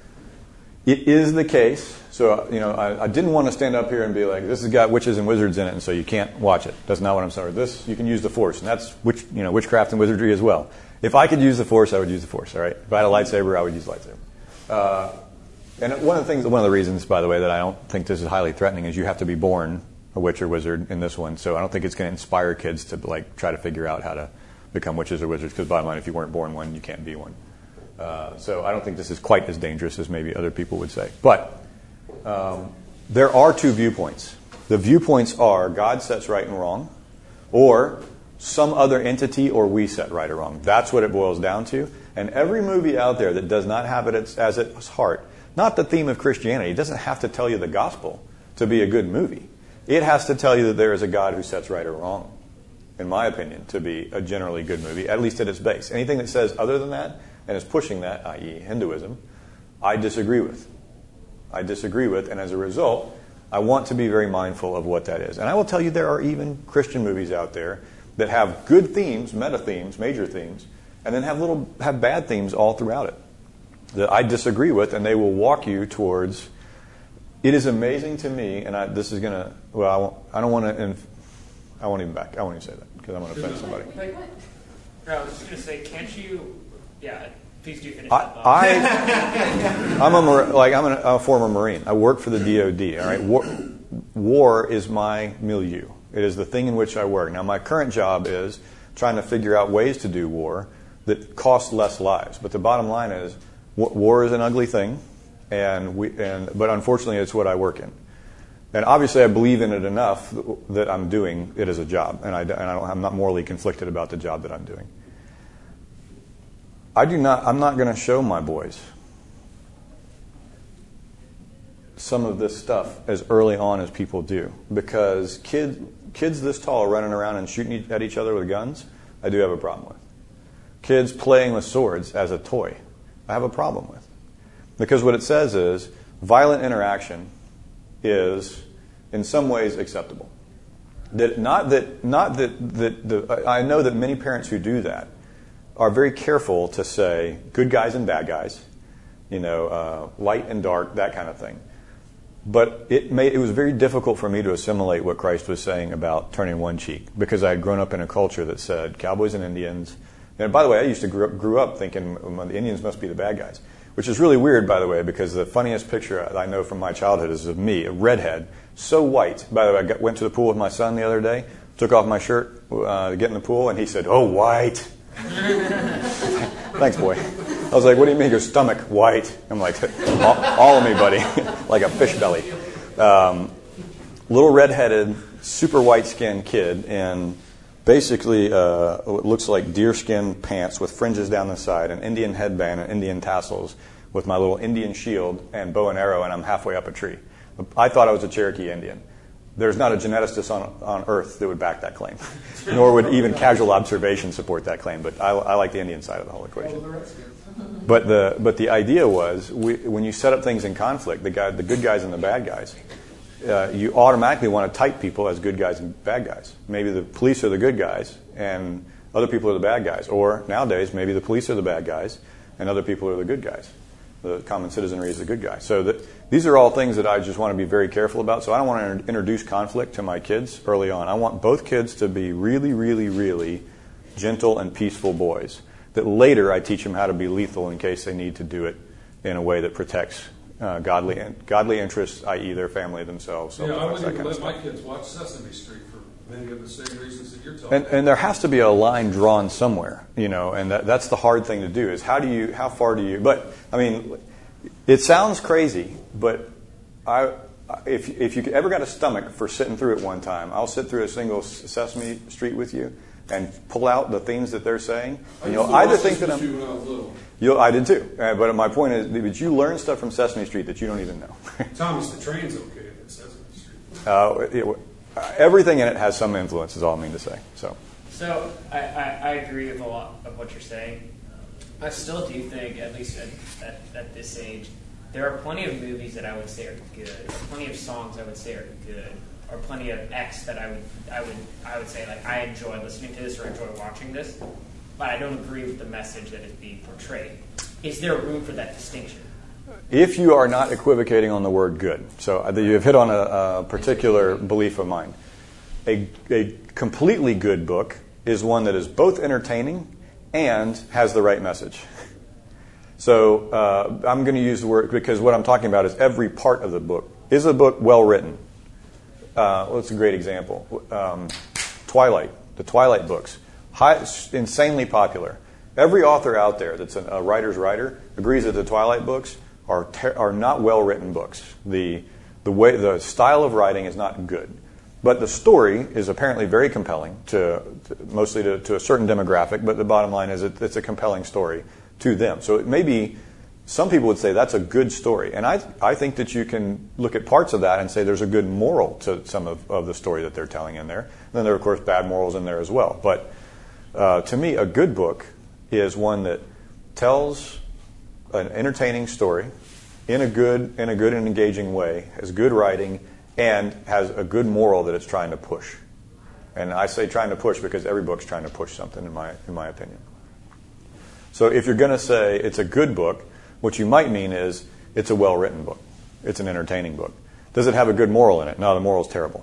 It is the case. So, you know, I, I didn't want to stand up here and be like, this has got witches and wizards in it, and so you can't watch it. That's not what I'm saying. This, you can use the Force, and that's witch, you know, witchcraft and wizardry as well. If I could use the Force, I would use the Force, all right? If I had a lightsaber, I would use the lightsaber. Uh, and one of the things, one of the reasons, by the way, that I don't think this is highly threatening is you have to be born a witch or wizard in this one. So I don't think it's going to inspire kids to, like, try to figure out how to become witches or wizards, because bottom line, if you weren't born one, you can't be one. Uh, so I don't think this is quite as dangerous as maybe other people would say. But um, there are two viewpoints. The viewpoints are God sets right and wrong, or some other entity or we set right or wrong. That's what it boils down to. And every movie out there that does not have it as, as its heart, not the theme of Christianity, it doesn't have to tell you the gospel to be a good movie. It has to tell you that there is a God who sets right or wrong, in my opinion, to be a generally good movie, at least at its base. Anything that says other than that and is pushing that, that is. Hinduism, I disagree with. I disagree with, and as a result, I want to be very mindful of what that is. And I will tell you there are even Christian movies out there that have good themes, meta themes, major themes, and then have little have bad themes all throughout it that I disagree with, and they will walk you towards. It is amazing to me, and I, this is going to, well, I, won't, I don't want to, I won't even back, I won't even say that, because I'm going to offend somebody. No, I was just going to say, can't you, yeah, please do finish I, that thought. I, I'm a, Mar- like, I'm a, a former Marine. I work for the D O D, all right? War, war is my milieu. It is the thing in which I work. Now, my current job is trying to figure out ways to do war that cost less lives. But the bottom line is, war is an ugly thing, and we, and but unfortunately, it's what I work in. And obviously, I believe in it enough that I'm doing it as a job, and I and I don't, I'm not morally conflicted about the job that I'm doing. I do not. I'm not going to show my boys some of this stuff as early on as people do, because kids kids this tall running around and shooting at each other with guns, I do have a problem with. Kids playing with swords as a toy, I have a problem with. Because what it says is violent interaction is in some ways acceptable. That not that not that that the, I know that many parents who do that are very careful to say good guys and bad guys, you know, uh, light and dark, that kind of thing. But it made it was very difficult for me to assimilate what Christ was saying about turning one cheek, because I had grown up in a culture that said cowboys and Indians. And by the way, I used to grew up, grew up thinking well, the Indians must be the bad guys, which is really weird, by the way, because the funniest picture I know from my childhood is of me, a redhead, so white. By the way, I got, went to the pool with my son the other day, took off my shirt uh, to get in the pool, and he said, "Oh, white." Thanks, boy. I was like, "What do you mean your stomach white?" I'm like, all, all of me, buddy, like a fish belly. Um, little redheaded, super white-skinned kid in basically uh, what looks like deerskin pants with fringes down the side, an Indian headband and Indian tassels with my little Indian shield and bow and arrow, and I'm halfway up a tree. I thought I was a Cherokee Indian. There's not a geneticist on, on earth that would back that claim, nor would even casual observation support that claim, but I, I like the Indian side of the whole equation. But the but the idea was, we, when you set up things in conflict, the guy, the good guys and the bad guys, uh, you automatically want to type people as good guys and bad guys. Maybe the police are the good guys and other people are the bad guys. Or nowadays, maybe the police are the bad guys and other people are the good guys. The common citizenry is the good guy. So that, these are all things that I just want to be very careful about. So I don't want to introduce conflict to my kids early on. I want both kids to be really, really, really gentle and peaceful boys. That later I teach them how to be lethal in case they need to do it in a way that protects uh, godly godly interests, that is their family, themselves. Yeah, I wouldn't even let my stuff. kids watch Sesame Street for many of the same reasons that you're talking And, about. and there has to be a line drawn somewhere, you know, and that, that's the hard thing to do is how do you, how far do you, but, I mean, it sounds crazy, but I, if, if you ever got a stomach for sitting through it one time, I'll sit through a single Sesame Street with you and pull out the themes that they're saying. And you'll either think that I'm... You'll, I did too. Uh, but my point is that you learn stuff from Sesame Street that you don't even know. Thomas the Train's okay in Sesame Street. Uh, it, uh, everything in it has some influence, is all I mean to say. So, So I, I, I agree with a lot of what you're saying. I still do think, at least at, at, at this age, there are plenty of movies that I would say are good, or plenty of songs I would say are good, or plenty of X that I would I would I would say like I enjoy listening to this or enjoy watching this, but I don't agree with the message that is being portrayed. Is there room for that distinction? if you are not equivocating on the word good, so you have hit on a, a particular belief of mine. A, a completely good book is one that is both entertaining and has the right message. So uh, I'm going to use the word because what I'm talking about is every part of the book. Is a book well written? Uh, well, that's a great example. Um, Twilight, the Twilight books, high, insanely popular. Every author out there that's a, a writer's writer agrees that the Twilight books are ter- are not well written books. The the way the style of writing is not good, but the story is apparently very compelling to, to mostly to, to a certain demographic. But the bottom line is it, it's a compelling story to them. So it may be, some people would say that's a good story. And I I think that you can look at parts of that and say there's a good moral to some of, of the story that they're telling in there. And then there are, of course, bad morals in there as well. But uh, to me, a good book is one that tells an entertaining story in a good in a good and engaging way, has good writing, and has a good moral that it's trying to push. And I say trying to push because every book's trying to push something, in my in my opinion. So if you're going to say it's a good book, what you might mean is it's a well-written book. It's an entertaining book. Does it have a good moral in it? No, the moral's terrible.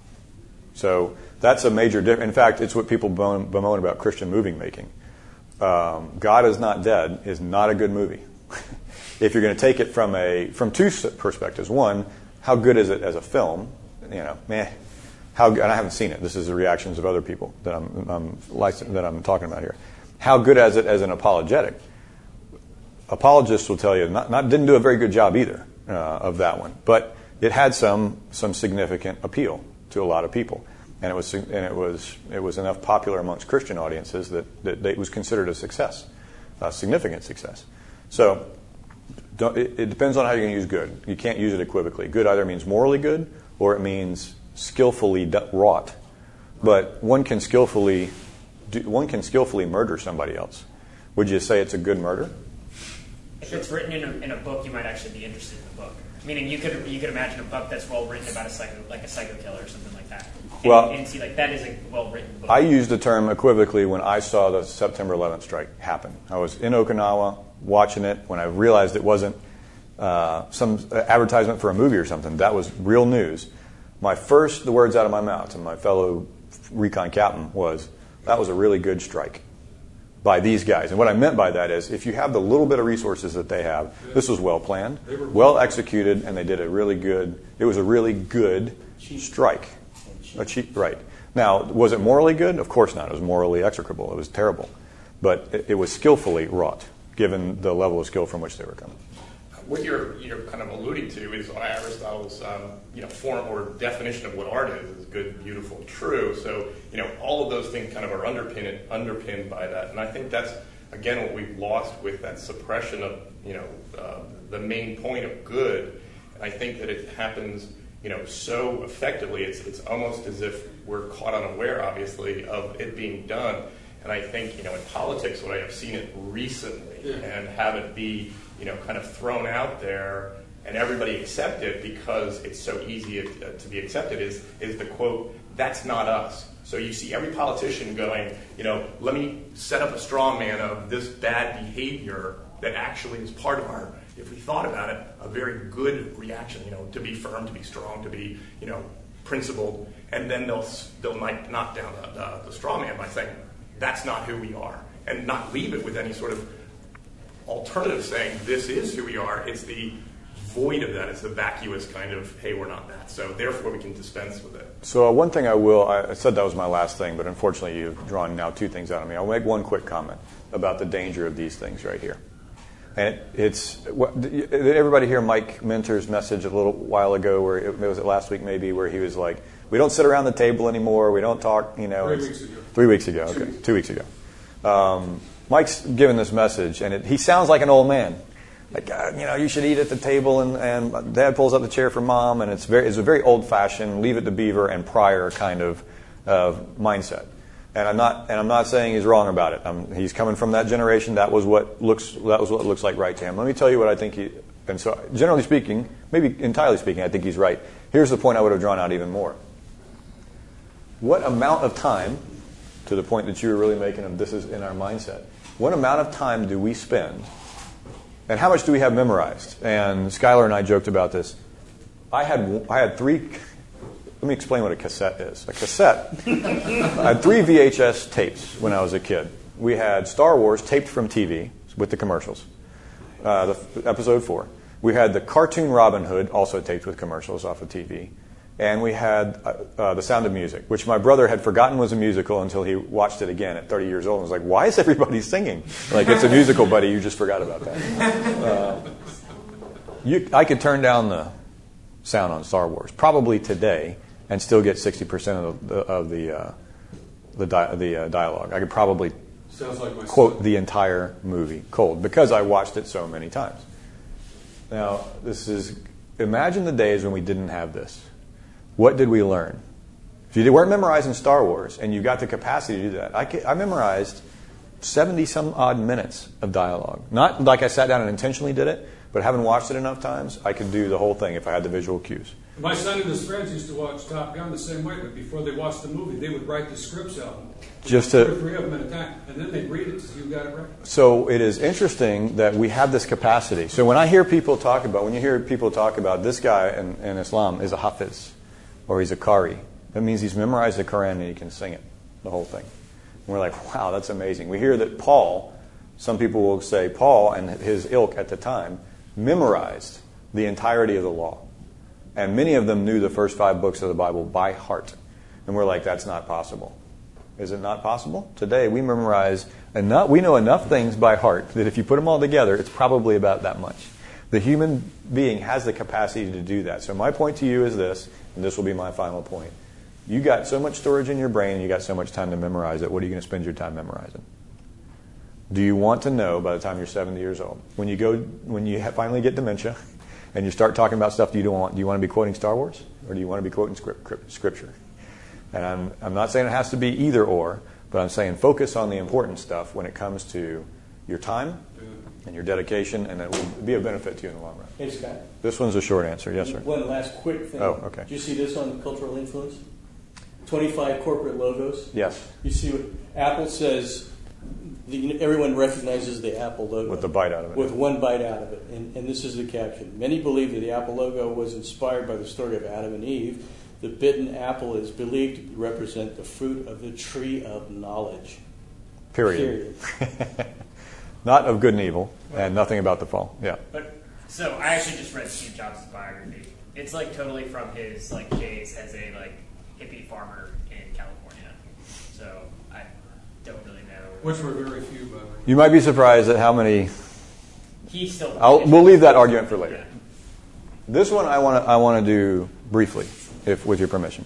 So that's a major difference. In fact, it's what people bemoan, bemoan about Christian movie making. Um, God is Not Dead is not a good movie. If you're going to take it from a from two perspectives. One, how good is it as a film? You know, meh. How, and I haven't seen it. This is the reactions of other people that I'm, I'm licensed, that I'm talking about here. How good is it as an apologetic? Apologists will tell you not, not didn't do a very good job either uh, of that one, but it had some some significant appeal to a lot of people, and it was and it was it was enough popular amongst Christian audiences that, that it was considered a success, a significant success. So don't, it, it depends on how you're going to use good. You can't use it equivocally. Good either means morally good or it means skillfully wrought, but one can skillfully do, one can skillfully murder somebody else. Would you say it's a good murder? If it's written in a, in a book, you might actually be interested in the book. Meaning, you could you could imagine a book that's well written about a psycho, like a psycho killer or something like that. And, well, and see, like that is a well written book. I used the term equivocally when I saw the September eleventh strike happen. I was in Okinawa watching it when I realized it wasn't uh, some advertisement for a movie or something. That was real news. My first, the words out of my mouth to my fellow recon captain was, that was a really good strike by these guys. And what I meant by that is, if you have the little bit of resources that they have, this was well planned, well executed, and they did a really good, it was a really good strike. A cheap, right. Now, was it morally good? Of course not. It was morally execrable. It was terrible. But it, it was skillfully wrought, given the level of skill from which they were coming. What you're you're kind of alluding to is Aristotle's um, you know form or definition of what art is: is good, beautiful, true. So you know all of those things kind of are underpinned underpinned by that, and I think that's again what we've lost with that suppression of you know uh, the main point of good. And I think that it happens you know so effectively. It's it's almost as if we're caught unaware, obviously, of it being done. And I think you know in politics, what I have seen it recently, yeah. and have it be. you know, kind of thrown out there and everybody accept it because it's so easy to be accepted is, is the quote, that's not us. So you see every politician going, you know, let me set up a straw man of this bad behavior that actually is part of our, if we thought about it, a very good reaction, you know, to be firm, to be strong, to be, you know, principled. And then they'll, they'll like knock down the, the, the straw man by saying, that's not who we are. And not leave it with any sort of alternative saying this is who we are. It's the void of that. It's the vacuous kind of, hey, we're not that. So therefore we can dispense with it. So uh, one thing I will, I said that was my last thing, but unfortunately you've drawn now two things out of me. I'll make one quick comment about the danger of these things right here. And it, it's, what, did everybody hear Mike Minter's message a little while ago, where it was it last week maybe, where he was like, we don't sit around the table anymore, we don't talk, you know. Three weeks ago. Three weeks ago, okay. Two, two weeks ago. Um, Mike's given this message, and it, he sounds like an old man. Like, uh, you know, you should eat at the table, and, and Dad pulls up the chair for Mom, and it's very, it's a very old-fashioned, leave it to Beaver and Pryor kind of uh, mindset. And I'm not, and I'm not saying he's wrong about it. I'm, he's coming from that generation. That was what looks, that was what looks like right to him. Let me tell you what I think he. And so, generally speaking, maybe entirely speaking, I think he's right. Here's the point I would have drawn out even more. What amount of time, to the point that you were really making of this is in our mindset, what amount of time do we spend, and how much do we have memorized? And Skylar and I joked about this. I had I had three, let me explain what a cassette is. A cassette, I had three V H S tapes when I was a kid. We had Star Wars taped from T V with the commercials, uh, the, episode four. We had the cartoon Robin Hood, also taped with commercials off of T V. And we had uh, uh, The Sound of Music, which my brother had forgotten was a musical until he watched it again at thirty years old and was like, why is everybody singing? Like, it's a musical, buddy. You just forgot about that. Uh, you, I could turn down the sound on Star Wars, probably today, and still get sixty percent of the, of the, uh, the, di- the uh, dialogue. I could probably Sounds like my quote son. the entire movie cold because I watched it so many times. Now, this is, imagine the days when we didn't have this. What did we learn? If you weren't memorizing Star Wars and you got the capacity to do that, I, I memorized seventy some odd minutes of dialogue. Not like I sat down and intentionally did it, but having watched it enough times, I could do the whole thing if I had the visual cues. My son and his friends used to watch Top Gun the same way, but before they watched the movie, they would write the scripts out. Just two to- or three of them at a time, and then they'd read it so you got it right. So it is interesting that we have this capacity. So when I hear people talk about, when you hear people talk about this guy in, in Islam is a hafiz, or he's a qari, that means he's memorized the Quran and he can sing it, the whole thing. And we're like, wow, that's amazing. We hear that Paul, some people will say Paul and his ilk at the time memorized the entirety of the law. And many of them knew the first five books of the Bible by heart. And we're like, that's not possible. Is it not possible? Today we memorize enough, we know enough things by heart that if you put them all together, it's probably about that much. The human being has the capacity to do that. So my point to you is this, and this will be my final point. You got so much storage in your brain and you got so much time to memorize it. What are you going to spend your time memorizing? Do you want to know by the time you're seventy years old? When you go, when you finally get dementia and you start talking about stuff you don't want, do you want to be quoting Star Wars or do you want to be quoting script, scripture? And I'm, I'm not saying it has to be either or, but I'm saying focus on the important stuff when it comes to your time and your dedication, and it will be a benefit to you in the long run. Hey, Scott. This one's a short answer. Yes, sir. One last quick thing. Oh, okay. Did you see this on cultural influence? twenty-five corporate logos. Yes. You see what Apple says, the, everyone recognizes the Apple logo. With the bite out of it. With one bite out of it. And, and this is the caption. Many believe that the Apple logo was inspired by the story of Adam and Eve. The bitten apple is believed to represent the fruit of the tree of knowledge. Period. Period. Not of good and evil, and nothing about the fall. Yeah. But so I actually just read Steve Jobs' biography. It's like totally from his like days as a like hippie farmer in California. So I don't really know. Which were very few, by the way. You might be surprised at how many. He still. I'll, we'll leave that argument for later. This one I want to I want to do briefly, if with your permission.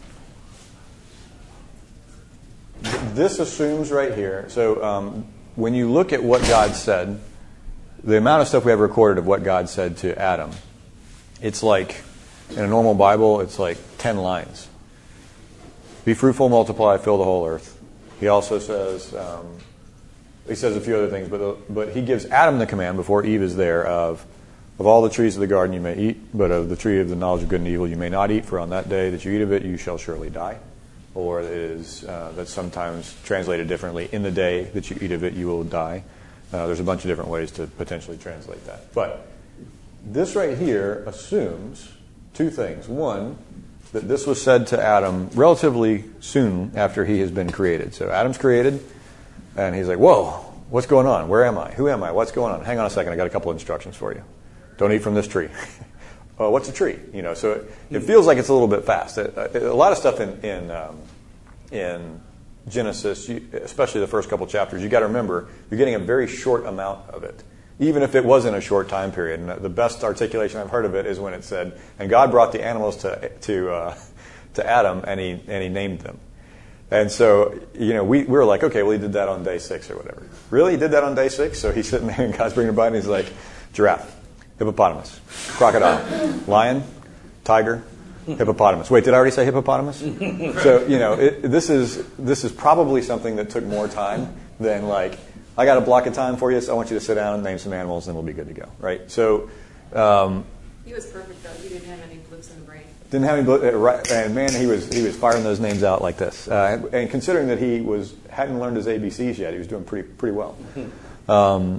This assumes right here. So um, when you look at what God said, the amount of stuff we have recorded of what God said to Adam, it's like in a normal Bible, it's like ten lines. Be fruitful, multiply, fill the whole earth. He also says. Um, He says a few other things, but the, but he gives Adam the command before Eve is there of, of all the trees of the garden you may eat, but of the tree of the knowledge of good and evil you may not eat, for on that day that you eat of it you shall surely die. Or it is uh, that's sometimes translated differently. In the day that you eat of it you will die. Uh, there's a bunch of different ways to potentially translate that. But this right here assumes two things. One, that this was said to Adam relatively soon after he has been created. So Adam's created. And he's like, whoa, what's going on? Where am I? Who am I? What's going on? Hang on a second. I got a couple of instructions for you. Don't eat from this tree. uh, what's a tree? You know, so it, it feels like it's a little bit fast. It, it, a lot of stuff in in, um, in Genesis, you, especially the first couple chapters, you got to remember you're getting a very short amount of it, even if it was in a short time period. And the best articulation I've heard of it is when it said, "And God brought the animals to to uh, to Adam, and he and he named them." And so, you know, we, we were like, okay, well, he did that on day six or whatever. Really? He did that on day six? So he's sitting there and God's bringing it by and he's like, giraffe, hippopotamus, crocodile, lion, tiger, hippopotamus. Wait, did I already say hippopotamus? So, you know, it, this is this is probably something that took more time than like, I got a block of time for you, so I want you to sit down and name some animals and we'll be good to go, right? So, um, He was perfect, though. He didn't have any blips in the brain. Didn't have any, uh, right, and man, he was he was firing those names out like this. Uh, and considering that he was hadn't learned his A B Cs yet, he was doing pretty pretty well. Um,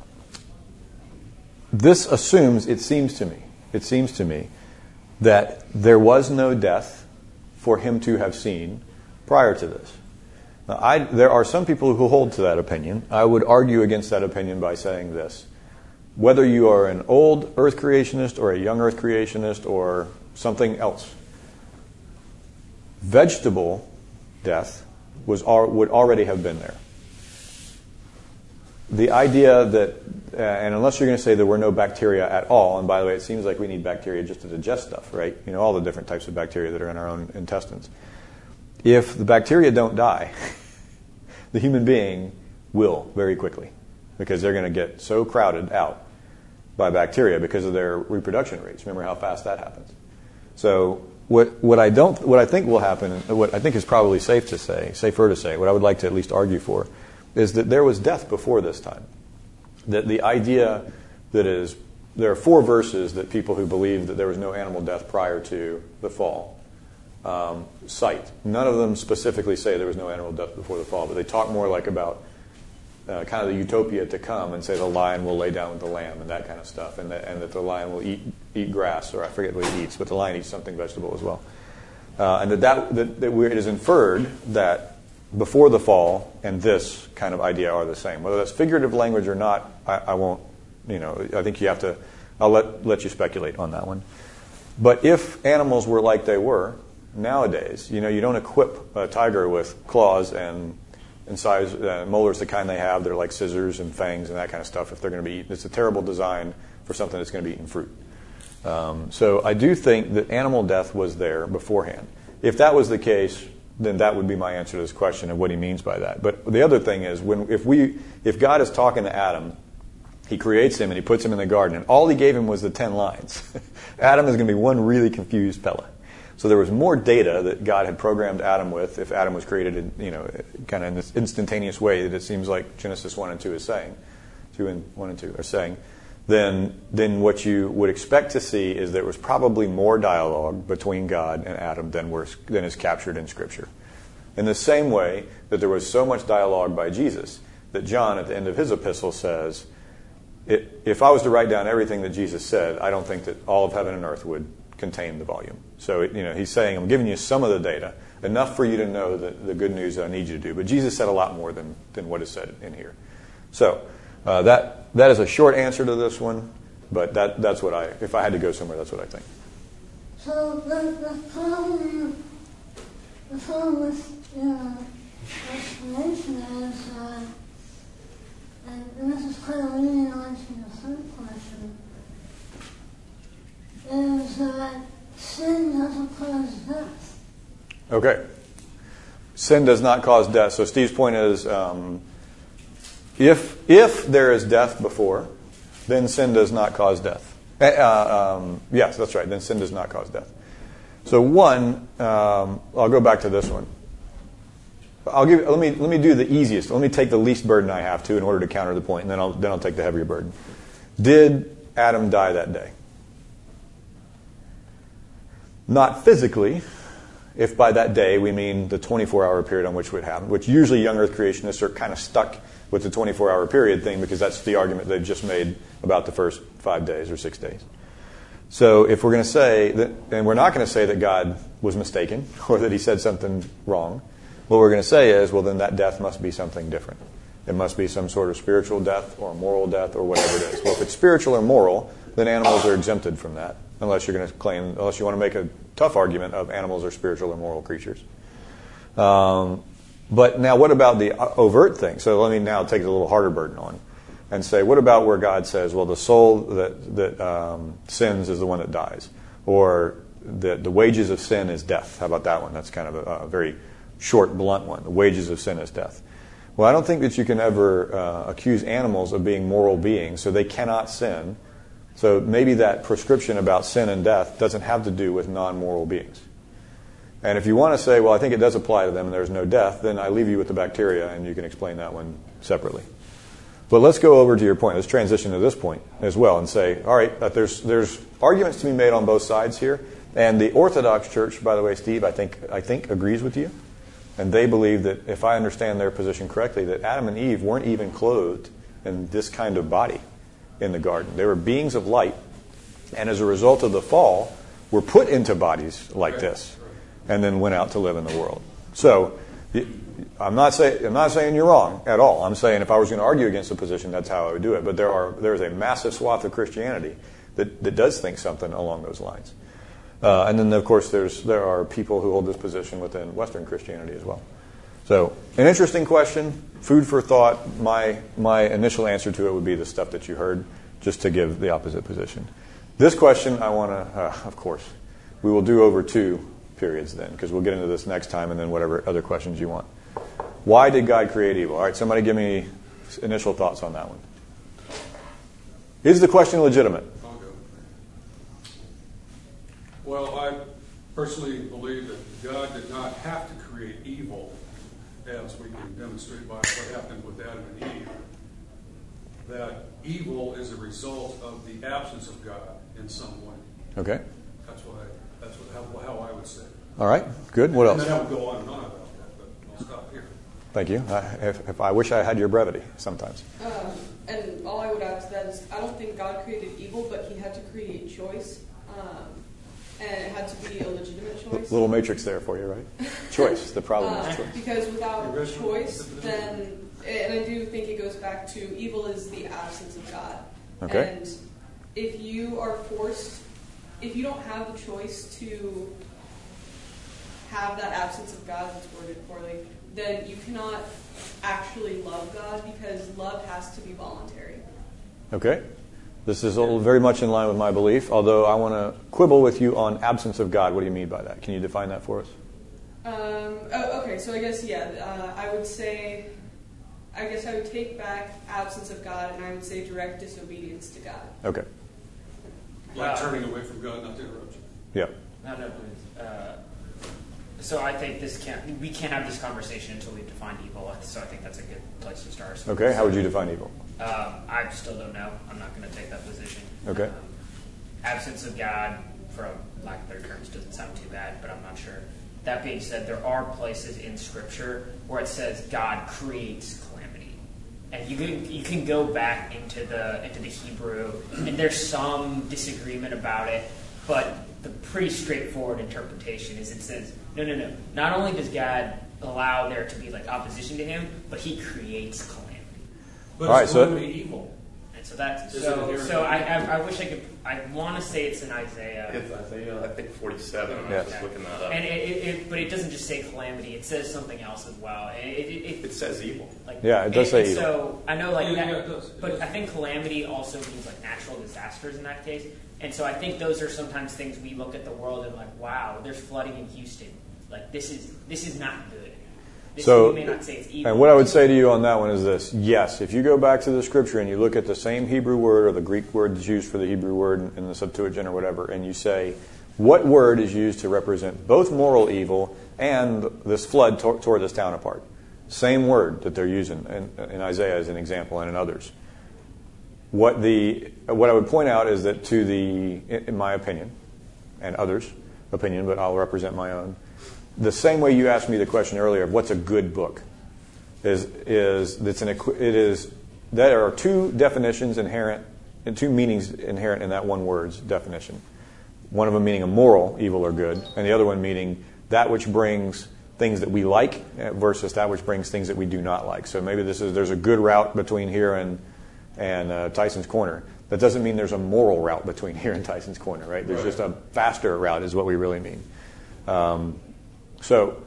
this assumes, it seems to me, it seems to me, that there was no death for him to have seen prior to this. Now, I, there are some people who hold to that opinion. I would argue against that opinion by saying this: whether you are an old Earth creationist or a young Earth creationist or something else, vegetable death was would already have been there. The idea that, uh, and unless you're going to say there were no bacteria at all, and by the way, it seems like we need bacteria just to digest stuff, right? You know, all the different types of bacteria that are in our own intestines. If the bacteria don't die, the human being will very quickly because they're going to get so crowded out by bacteria because of their reproduction rates. Remember how fast that happens. So what what I don't what I think will happen, what I think is probably safe to say, safer to say, what I would like to at least argue for, is that there was death before this time. That the idea that is there are four verses that people who believe that there was no animal death prior to the fall um, cite. None of them specifically say there was no animal death before the fall, but they talk more like about uh, kind of the utopia to come and say the lion will lay down with the lamb and that kind of stuff, and that, and that the lion will eat eat grass, or I forget what he eats, but the lion eats something vegetable as well. Uh, and that, that, that, that it is inferred that before the fall and this kind of idea are the same. Whether that's figurative language or not, I, I won't, you know, I think you have to, I'll let, let you speculate on that one. But if animals were like they were nowadays, you know, you don't equip a tiger with claws and, and size, uh, molars the kind they have. They're like scissors and fangs and that kind of stuff if they're going to be eaten. It's a terrible design for something that's going to be eating fruit. Um, so I do think that animal death was there beforehand. If that was the case, then that would be my answer to this question of what he means by that. But the other thing is, when if we if God is talking to Adam, he creates him and he puts him in the garden, and all he gave him was the ten lines. Adam is going to be one really confused fella. So there was more data that God had programmed Adam with if Adam was created in, you know, kind of in this instantaneous way that it seems like Genesis one and two is saying, two and one and two are saying. Then, then what you would expect to see is there was probably more dialogue between God and Adam than, were, than is captured in Scripture. In the same way that there was so much dialogue by Jesus that John, at the end of his epistle, says, if I was to write down everything that Jesus said, I don't think that all of heaven and earth would contain the volume. So, you know, he's saying, I'm giving you some of the data, enough for you to know the, the good news that I need you to do. But Jesus said a lot more than, than what is said in here. So, uh, that that is a short answer to this one, but that that's what I, if I had to go somewhere, that's what I think. So the, the problem, the problem with your explanation is, uh, and, and this is kind of leading on to the third question, is that sin doesn't cause death. Okay. Sin does not cause death. So Steve's point is, um, if if there is death before, then sin does not cause death. Uh, um, yes, that's right. Then sin does not cause death. So one, um, I'll go back to this one. I'll give. Let me let me do the easiest. Let me take the least burden I have to in order to counter the point, and then I'll then I'll take the heavier burden. Did Adam die that day? Not physically, if by that day we mean the twenty-four hour period on which it happened, which usually young earth creationists are kind of stuck with the twenty-four hour period thing because that's the argument they've just made about the first five days or six days. So if we're going to say that, and we're not going to say that God was mistaken or that he said something wrong, what we're going to say is, well, then that death must be something different. It must be some sort of spiritual death or moral death or whatever it is. Well, if it's spiritual or moral, then animals are exempted from that, unless you're going to claim, unless you want to make a tough argument of animals are spiritual or moral creatures. Um, but now what about the overt thing? So let me now take a little harder burden on and say, what about where God says, well, the soul that, that um, sins is the one that dies, or the, the wages of sin is death. How about that one? That's kind of a, a very short, blunt one. The wages of sin is death. Well, I don't think that you can ever uh, accuse animals of being moral beings, so they cannot sin. So maybe that prescription about sin and death doesn't have to do with non-moral beings. And if you want to say, well, I think it does apply to them and there's no death, then I leave you with the bacteria and you can explain that one separately. But let's go over to your point. Let's transition to this point as well and say, all right, that there's there's arguments to be made on both sides here. And the Orthodox Church, by the way, Steve, I think I think agrees with you. And they believe that, if I understand their position correctly, that Adam and Eve weren't even clothed in this kind of body in the garden. They were beings of light, and as a result of the fall, were put into bodies like this, and then went out to live in the world. So, I'm not saying I'm not saying you're wrong at all. I'm saying if I was going to argue against the position, that's how I would do it. But there are there is a massive swath of Christianity that, that does think something along those lines. Uh, and then, of course, there's there are people who hold this position within Western Christianity as well. So, an interesting question, food for thought. My my initial answer to it would be the stuff that you heard, just to give the opposite position. This question, I want to, uh, of course, we will do over two periods then, because we'll get into this next time, and then whatever other questions you want. Why did God create evil? All right, somebody give me initial thoughts on that one. Is the question legitimate? I'll go. Well, I personally believe that God did not have to create evil, as we can demonstrate by what happened with Adam and Eve. That evil is a result of the absence of God in some way. Okay. That's what I, that's what, how, how I would say. All right. Good. What else? And then I would go on and on about that, but I'll stop here. Thank you. I, if, if I wish I had your brevity sometimes. Um, and all I would add to that is, I don't think God created evil, but He had to create choice, um, and it had to be a legitimate choice. Little matrix there for you, right? Choice. The problem uh, is choice. Because without choice, then, and I do think it goes back to evil is the absence of God. Okay. And if you are forced, if you don't have the choice to have that absence of God, that's worded poorly, then you cannot actually love God, because love has to be voluntary. Okay. This is all very much in line with my belief, although I want to quibble with you on absence of God. What do you mean by that? Can you define that for us? Um, oh, okay, so I guess, yeah, uh, I would say, I guess I would take back absence of God, and I would say direct disobedience to God. Okay. Like Uh, turning away from God, not to interrupt you. Yeah. No, no, please. Uh, so I think this can't. We can't have this conversation until we've defined evil. So I think that's a good place to start. Okay. How would you define evil? Um, I still don't know. I'm not going to take that position. Okay. Um, absence of God, for lack of better terms, doesn't sound too bad, but I'm not sure. That being said, there are places in Scripture where it says God creates calamity, and you can you can go back into the into the Hebrew, and there's some disagreement about it, but the pretty straightforward interpretation is it says no, no, no. Not only does God allow there to be like opposition to Him, but He creates calamity. But All right, it's so- only evil. And so that's Is it so. inherent? So I, I I wish I could. I want to say it's in Isaiah. It's Isaiah, I think forty-seven. I Yes. was just looking that up. And it, it, it, but it doesn't just say calamity; it says something else as well. And it, it, it, It says evil. like, Yeah, it does say and evil. So I know, like, Yeah, that, yeah, it does. It but does. I think calamity also means like natural disasters in that case. And so I think those are sometimes things we look at the world and like, wow, there's flooding in Houston. Like this is this is not good. This, So, we may not say it's evil. and what I would say to you on that one is this. Yes, if you go back to the Scripture and you look at the same Hebrew word or the Greek word that's used for the Hebrew word in the Septuagint or whatever, and you say, what word is used to represent both moral evil and this flood tore, tore this town apart? Same word that they're using in, in Isaiah as an example and in others. What the what I would point out is that to the, in my opinion, and others' opinion, but I'll represent my own, the same way you asked me the question earlier of what's a good book is is that's an equi- it is there are two definitions inherent and two meanings inherent in that one word's definition. One of them meaning a moral evil or good, and the other one meaning that which brings things that we like versus that which brings things that we do not like. So maybe this is there's a good route between here and and uh, Tyson's Corner. That doesn't mean there's a moral route between here and Tyson's Corner, right? There's just a faster route is what we really mean. Um, So,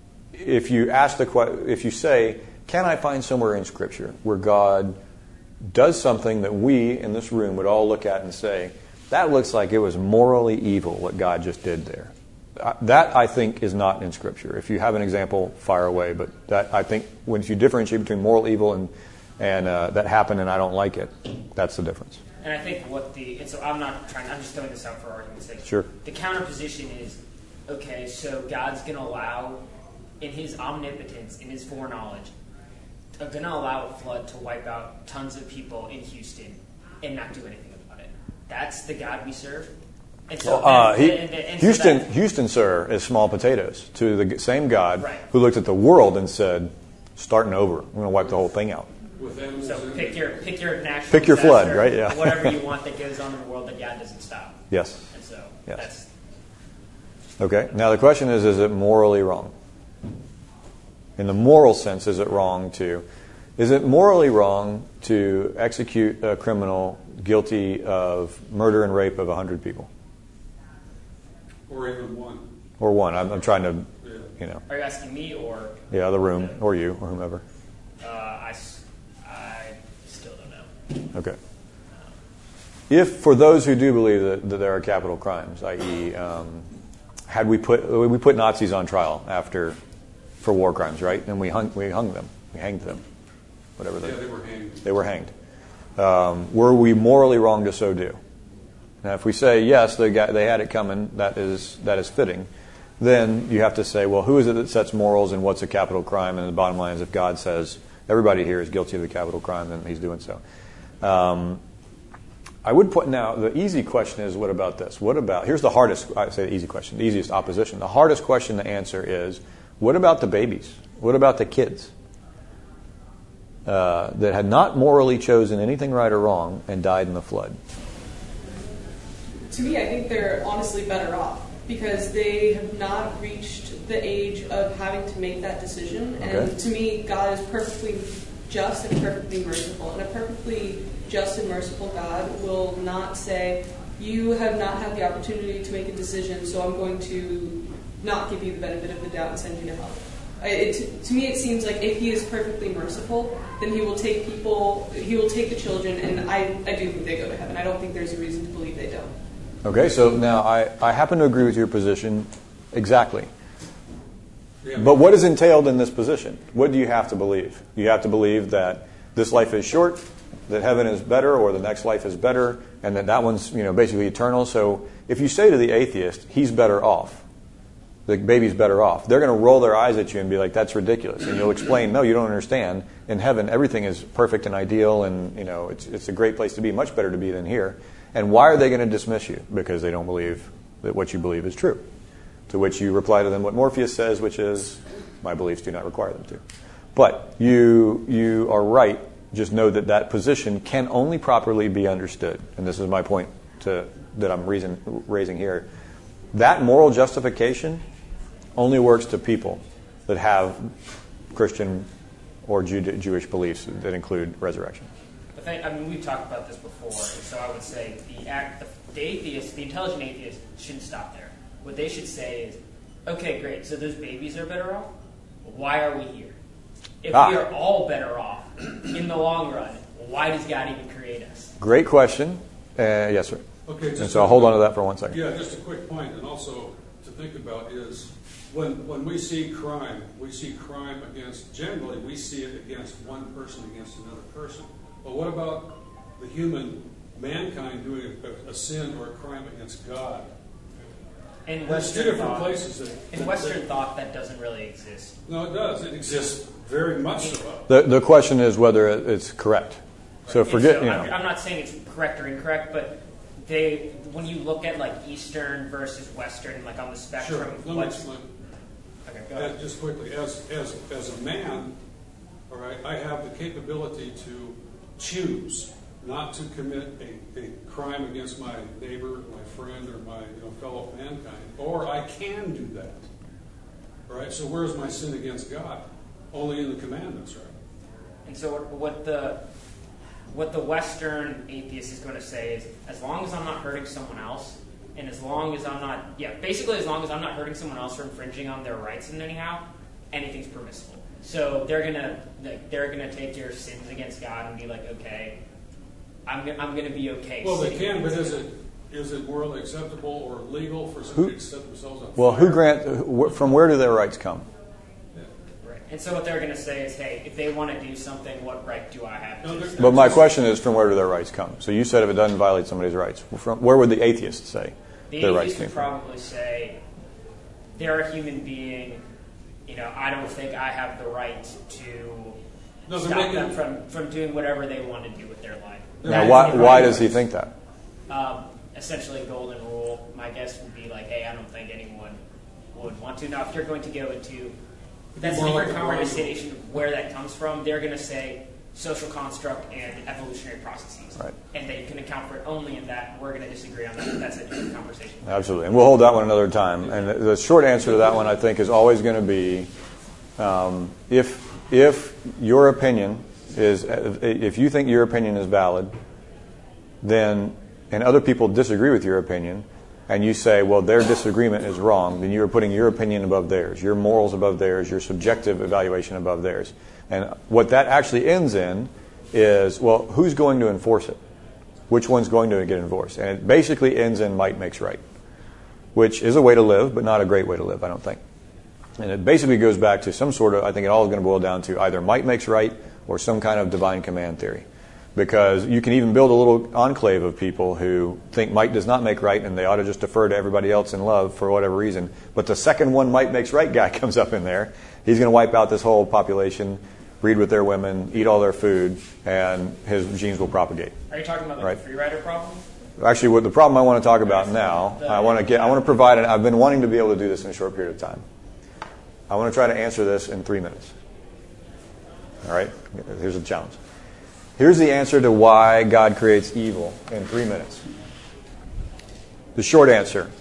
if you ask the que- if you say, "Can I find somewhere in Scripture where God does something that we in this room would all look at and say, that looks like it was morally evil what God just did there"? Uh, that I think is not in Scripture. If you have an example, fire away. But that I think when you differentiate between moral evil and and uh, that happened and I don't like it, that's the difference. And I think what the and so I'm not trying. I'm just throwing this out for argument's sake. Sure. The counter position is, okay, so God's going to allow, in His omnipotence, in His foreknowledge, going to allow a flood to wipe out tons of people in Houston and not do anything about it. That's the God we serve. And so, Well, uh, and- he, and- and so Houston, that- Houston, sir, is small potatoes to the same God Right. who looked at the world and said, "Starting over, I'm going to wipe the whole thing out." With animals So in pick it. your pick your national Pick your flood, disaster, right? Yeah. whatever you want that goes on in the world that God doesn't stop. Yes. And so Yes. that's Okay. Now the question is: is it morally wrong? In the moral sense, is it wrong to? Is it morally wrong to execute a criminal guilty of murder and rape of a hundred people, Or even one. or one? I'm, I'm trying to, Yeah. you know, Are you asking me or yeah, the room, or you, or whomever. uh, I, s- I still don't know. Okay. If for those who do believe that, that there are capital crimes, that is, um, had we put we put Nazis on trial after for war crimes, right? And we hung we hung them, we hanged them. whatever. Yeah, they were hanged. They were hanged. Um, were we morally wrong to so do? Now, if we say yes, they got, they had it coming, that is that is fitting. Then you have to say, well, who is it that sets morals and what's a capital crime? And the bottom line is, if God says everybody here is guilty of the capital crime, then He's doing so. Um, I would put now the easy question is, what about this? What about here's the hardest? I say the easy question, the easiest opposition. The hardest question to answer is, what about the babies? What about the kids uh, that had not morally chosen anything right or wrong and died in the flood? To me, I think they're honestly better off because they have not reached the age of having to make that decision. And Okay. to me, God is perfectly just and perfectly merciful. And a perfectly just and merciful God will not say, you have not had the opportunity to make a decision, so I'm going to not give you the benefit of the doubt and send you to hell. I- It, to me, it seems like if He is perfectly merciful, then He will take people, He will take the children, and I, I do think they go to heaven. I don't think there's a reason to believe they don't. Okay, so now I, I happen to agree with your position exactly. Yeah. But what is entailed in this position? What do you have to believe? You have to believe that this life is short, that heaven is better, or the next life is better, and that that one's, you know, basically eternal. So if you say to the atheist, he's better off, the baby's better off, they're going to roll their eyes at you and be like, that's ridiculous. And you'll explain, no, you don't understand. In heaven, everything is perfect and ideal, and you know it's it's a great place to be, much better to be than here. And why are they going to dismiss you? Because they don't believe that what you believe is true. To which you reply to them what Morpheus says, which is, my beliefs do not require them to. But you you are right. Just know that that position can only properly be understood. And this is my point to, that I'm reason, raising here. That moral justification only works to people that have Christian or Jew, Jewish beliefs that include resurrection. I think, I mean, we've talked about this before, so I would say the act, the, the atheist, the intelligent atheist shouldn't stop there. What they should say is, okay, great, so those babies are better off? Why are we here? If Ah. we are all better off in the long run, why does God even create us? Great question. Uh, yes, sir. Okay, just And so I'll hold on to that for one second. Yeah, just a quick point, and also to think about is when when we see crime, we see crime against, generally we see it against one person against another person. But what about the human, mankind doing a, a sin or a crime against God? In There's two Western different thought, places that, in that- Western that- thought, that doesn't really exist. No, it does. It exists very much so. The the question is whether it's correct. So And forget, so you I'm, know. I'm not saying it's correct or incorrect, but they, when you look at like Eastern versus Western, like on the Sure. spectrum, Let me, what's let- okay? Go Uh, ahead. just quickly, as, as, as a man, all right, I have the capability to choose not to commit a, a crime against my neighbor, my friend, or my you know, fellow mankind, or I can do that. All right, so where's my sin against God? Only in the commandments, right? And so what the what the Western atheist is going to say is, as long as I'm not hurting someone else, and as long as I'm not, yeah, basically as long as I'm not hurting someone else or infringing on their rights in anyhow, anything's permissible. So they're gonna they're gonna take your sins against God and be like, okay, I'm go- I'm gonna be okay. Well, they sinning can, but against is God. it is it morally acceptable or legal for Who- somebody to set themselves on Well, fire? who grant? wh- From where do their rights come? Right. And so what they're going to say is, hey, if they want to do something, what right do I have No, to? they're- But my question is, from where do their rights come? So you said if it doesn't violate somebody's rights, from where would the atheist say The their rights atheist came would from? probably say, they're a human being. You know, I don't think I have the right to No, they're stop making- them from, from doing whatever they want to do with their life. Now, Now, That's why, the why right does he rights. think that? Um, essentially, golden rule. My guess would be like, hey, I don't think anyone would want to. Now, if you're going to go into that's a More like different a blind conversation of where that comes from. They're going to say social construct and evolutionary processes, Right. and they can account for it only in that. We're going to disagree on that. That's a different conversation. Absolutely. And we'll hold that one another time. And the, the short answer to that one, I think, is always going to be um, if if your opinion is, if you think your opinion is valid, then, and other people disagree with your opinion, and you say, well, their disagreement is wrong, then you are putting your opinion above theirs, your morals above theirs, your subjective evaluation above theirs. And what that actually ends in is, well, who's going to enforce it? Which one's going to get enforced? And it basically ends in might makes right, which is a way to live, but not a great way to live, I don't think. And it basically goes back to some sort of, I think it all is going to boil down to either might makes right or some kind of divine command theory. Because you can even build a little enclave of people who think might does not make right and they ought to just defer to everybody else in love for whatever reason. But the second one might makes right guy comes up in there, he's going to wipe out this whole population, breed with their women, eat all their food, and his genes will propagate. Are you talking about like Right. the free rider problem? Actually, what the problem I want to talk about now, I want to get, I want to provide, an, I've been wanting to be able to do this in a short period of time. I want to try to answer this in three minutes. All right? Here's a challenge. Here's the answer to why God creates evil in three minutes. The short answer.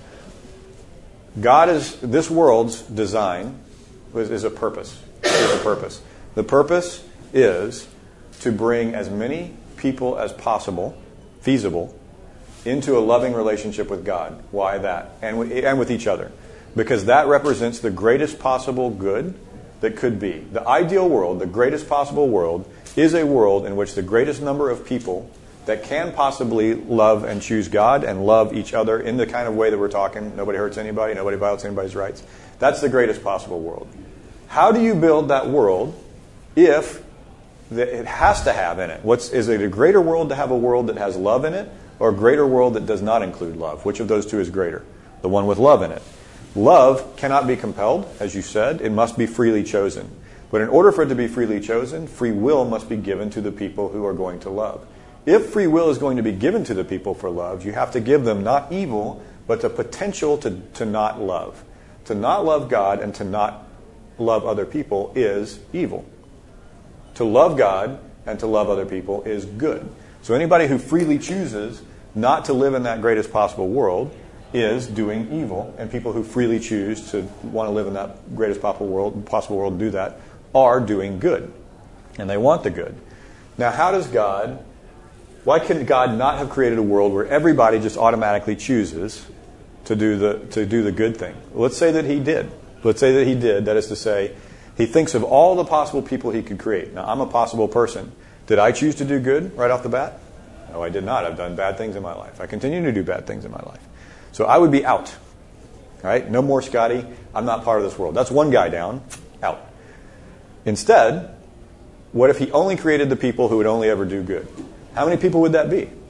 God is, this world's design is, is a purpose. Is a purpose. The purpose is to bring as many people as possible, feasible, into a loving relationship with God. Why that? And with, and with each other. Because that represents the greatest possible good that could be. The ideal world, the greatest possible world, is a world in which the greatest number of people that can possibly love and choose God and love each other in the kind of way that we're talking, nobody hurts anybody, nobody violates anybody's rights. That's the greatest possible world. How do you build that world if the, it has to have in it? What's, is it a greater world to have a world that has love in it, or a greater world that does not include love? Which of those two is greater? The one with love in it. Love cannot be compelled, as you said. It must be freely chosen. But in order for it to be freely chosen, free will must be given to the people who are going to love. If free will is going to be given to the people for love, you have to give them not evil, but the potential to, to not love. To not love God and to not love other people is evil. To love God and to love other people is good. So anybody who freely chooses not to live in that greatest possible world is doing evil, and people who freely choose to want to live in that greatest possible world, possible world and do that are doing good, and they want the good. Now, how does God? Why couldn't God not have created a world where everybody just automatically chooses to do the to do the good thing? Let's say that He did. Let's say that He did. That is to say, He thinks of all the possible people He could create. Now, I'm a possible person. Did I choose to do good right off the bat? No, I did not. I've done bad things in my life. I continue to do bad things in my life. So I would be out. All right? No more Scotty. I'm not part of this world. That's one guy down. Out. Instead, what if He only created the people who would only ever do good? How many people would that be?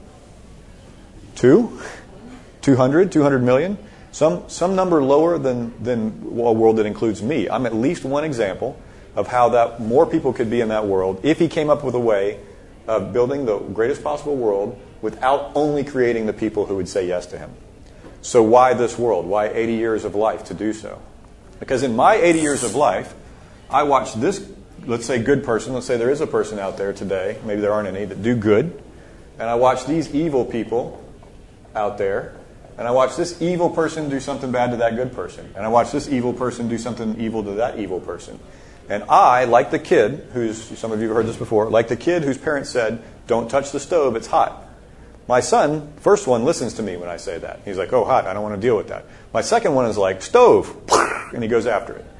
Two? Two hundred? Two hundred million? Some some number lower than, than a world that includes me. I'm at least one example of how that more people could be in that world if He came up with a way of building the greatest possible world without only creating the people who would say yes to Him. So why this world? Why eighty years of life to do so? Because in my eighty years of life, I watched this, let's say, good person. Let's say there is a person out there today, maybe there aren't any, that do good. And I watched these evil people out there. And I watched this evil person do something bad to that good person. And I watched this evil person do something evil to that evil person. And I, like the kid, who's, some of you have heard this before, like the kid whose parents said, don't touch the stove, it's hot. My son, first one, listens to me when I say that. He's like, oh, hot, I don't want to deal with that. My second one is like, stove, and he goes after it.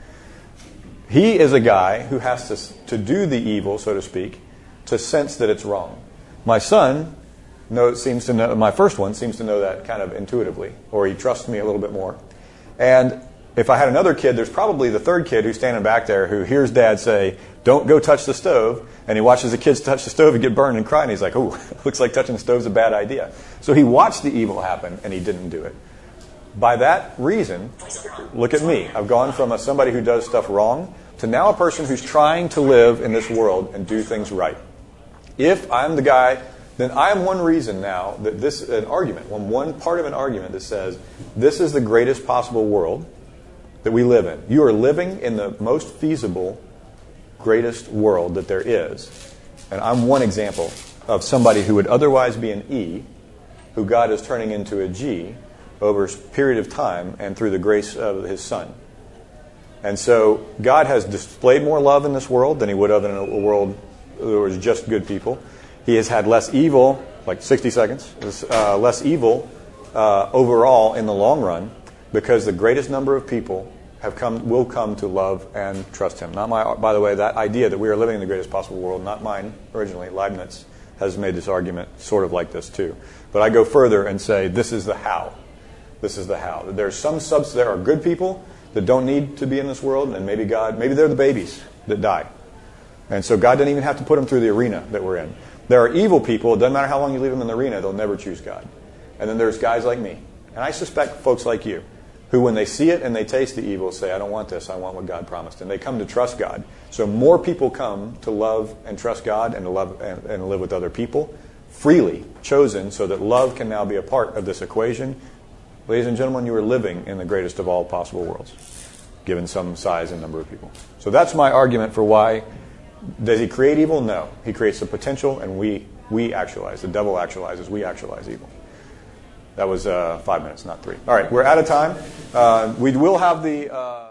He is a guy who has to, to do the evil, so to speak, to sense that it's wrong. My son knows, seems to know, my first one seems to know that kind of intuitively, or he trusts me a little bit more. And if I had another kid, there's probably the third kid who's standing back there who hears Dad say, don't go touch the stove, and he watches the kids touch the stove and get burned and cry, and he's like, oh, looks like touching the stove's a bad idea. So he watched the evil happen, and he didn't do it. By that reason, look at me. I've gone from a, somebody who does stuff wrong to now a person who's trying to live in this world and do things right. If I'm the guy, then I am one reason now that this is an argument, one, one part of an argument that says this is the greatest possible world that we live in. You are living in the most feasible, greatest world that there is. And I'm one example of somebody who would otherwise be an E, who God is turning into a G over a period of time and through the grace of His Son. And so God has displayed more love in this world than He would have in a world where there was just good people. He has had less evil, like sixty seconds, uh, less evil uh, overall in the long run, because the greatest number of people have come, will come to love and trust Him. Not my, by the way, that idea that we are living in the greatest possible world, not mine originally. Leibniz has made this argument sort of like this too. But I go further and say this is the how. This is the how. There's some subs. There are good people that don't need to be in this world, and maybe God, maybe they're the babies that die. And so God doesn't even have to put them through the arena that we're in. There are evil people. It doesn't matter how long you leave them in the arena, they'll never choose God. And then there's guys like me. And I suspect folks like you, who when they see it and they taste the evil say, I don't want this, I want what God promised. And they come to trust God. So more people come to love and trust God and to love and, and live with other people, freely chosen, so that love can now be a part of this equation. Ladies and gentlemen, you are living in the greatest of all possible worlds, given some size and number of people. So that's my argument for why. Does he create evil? No. He creates the potential, and we we actualize. The devil actualizes. We actualize evil. That was uh, five minutes, not three. All right, we're out of time. Uh, we will have the... Uh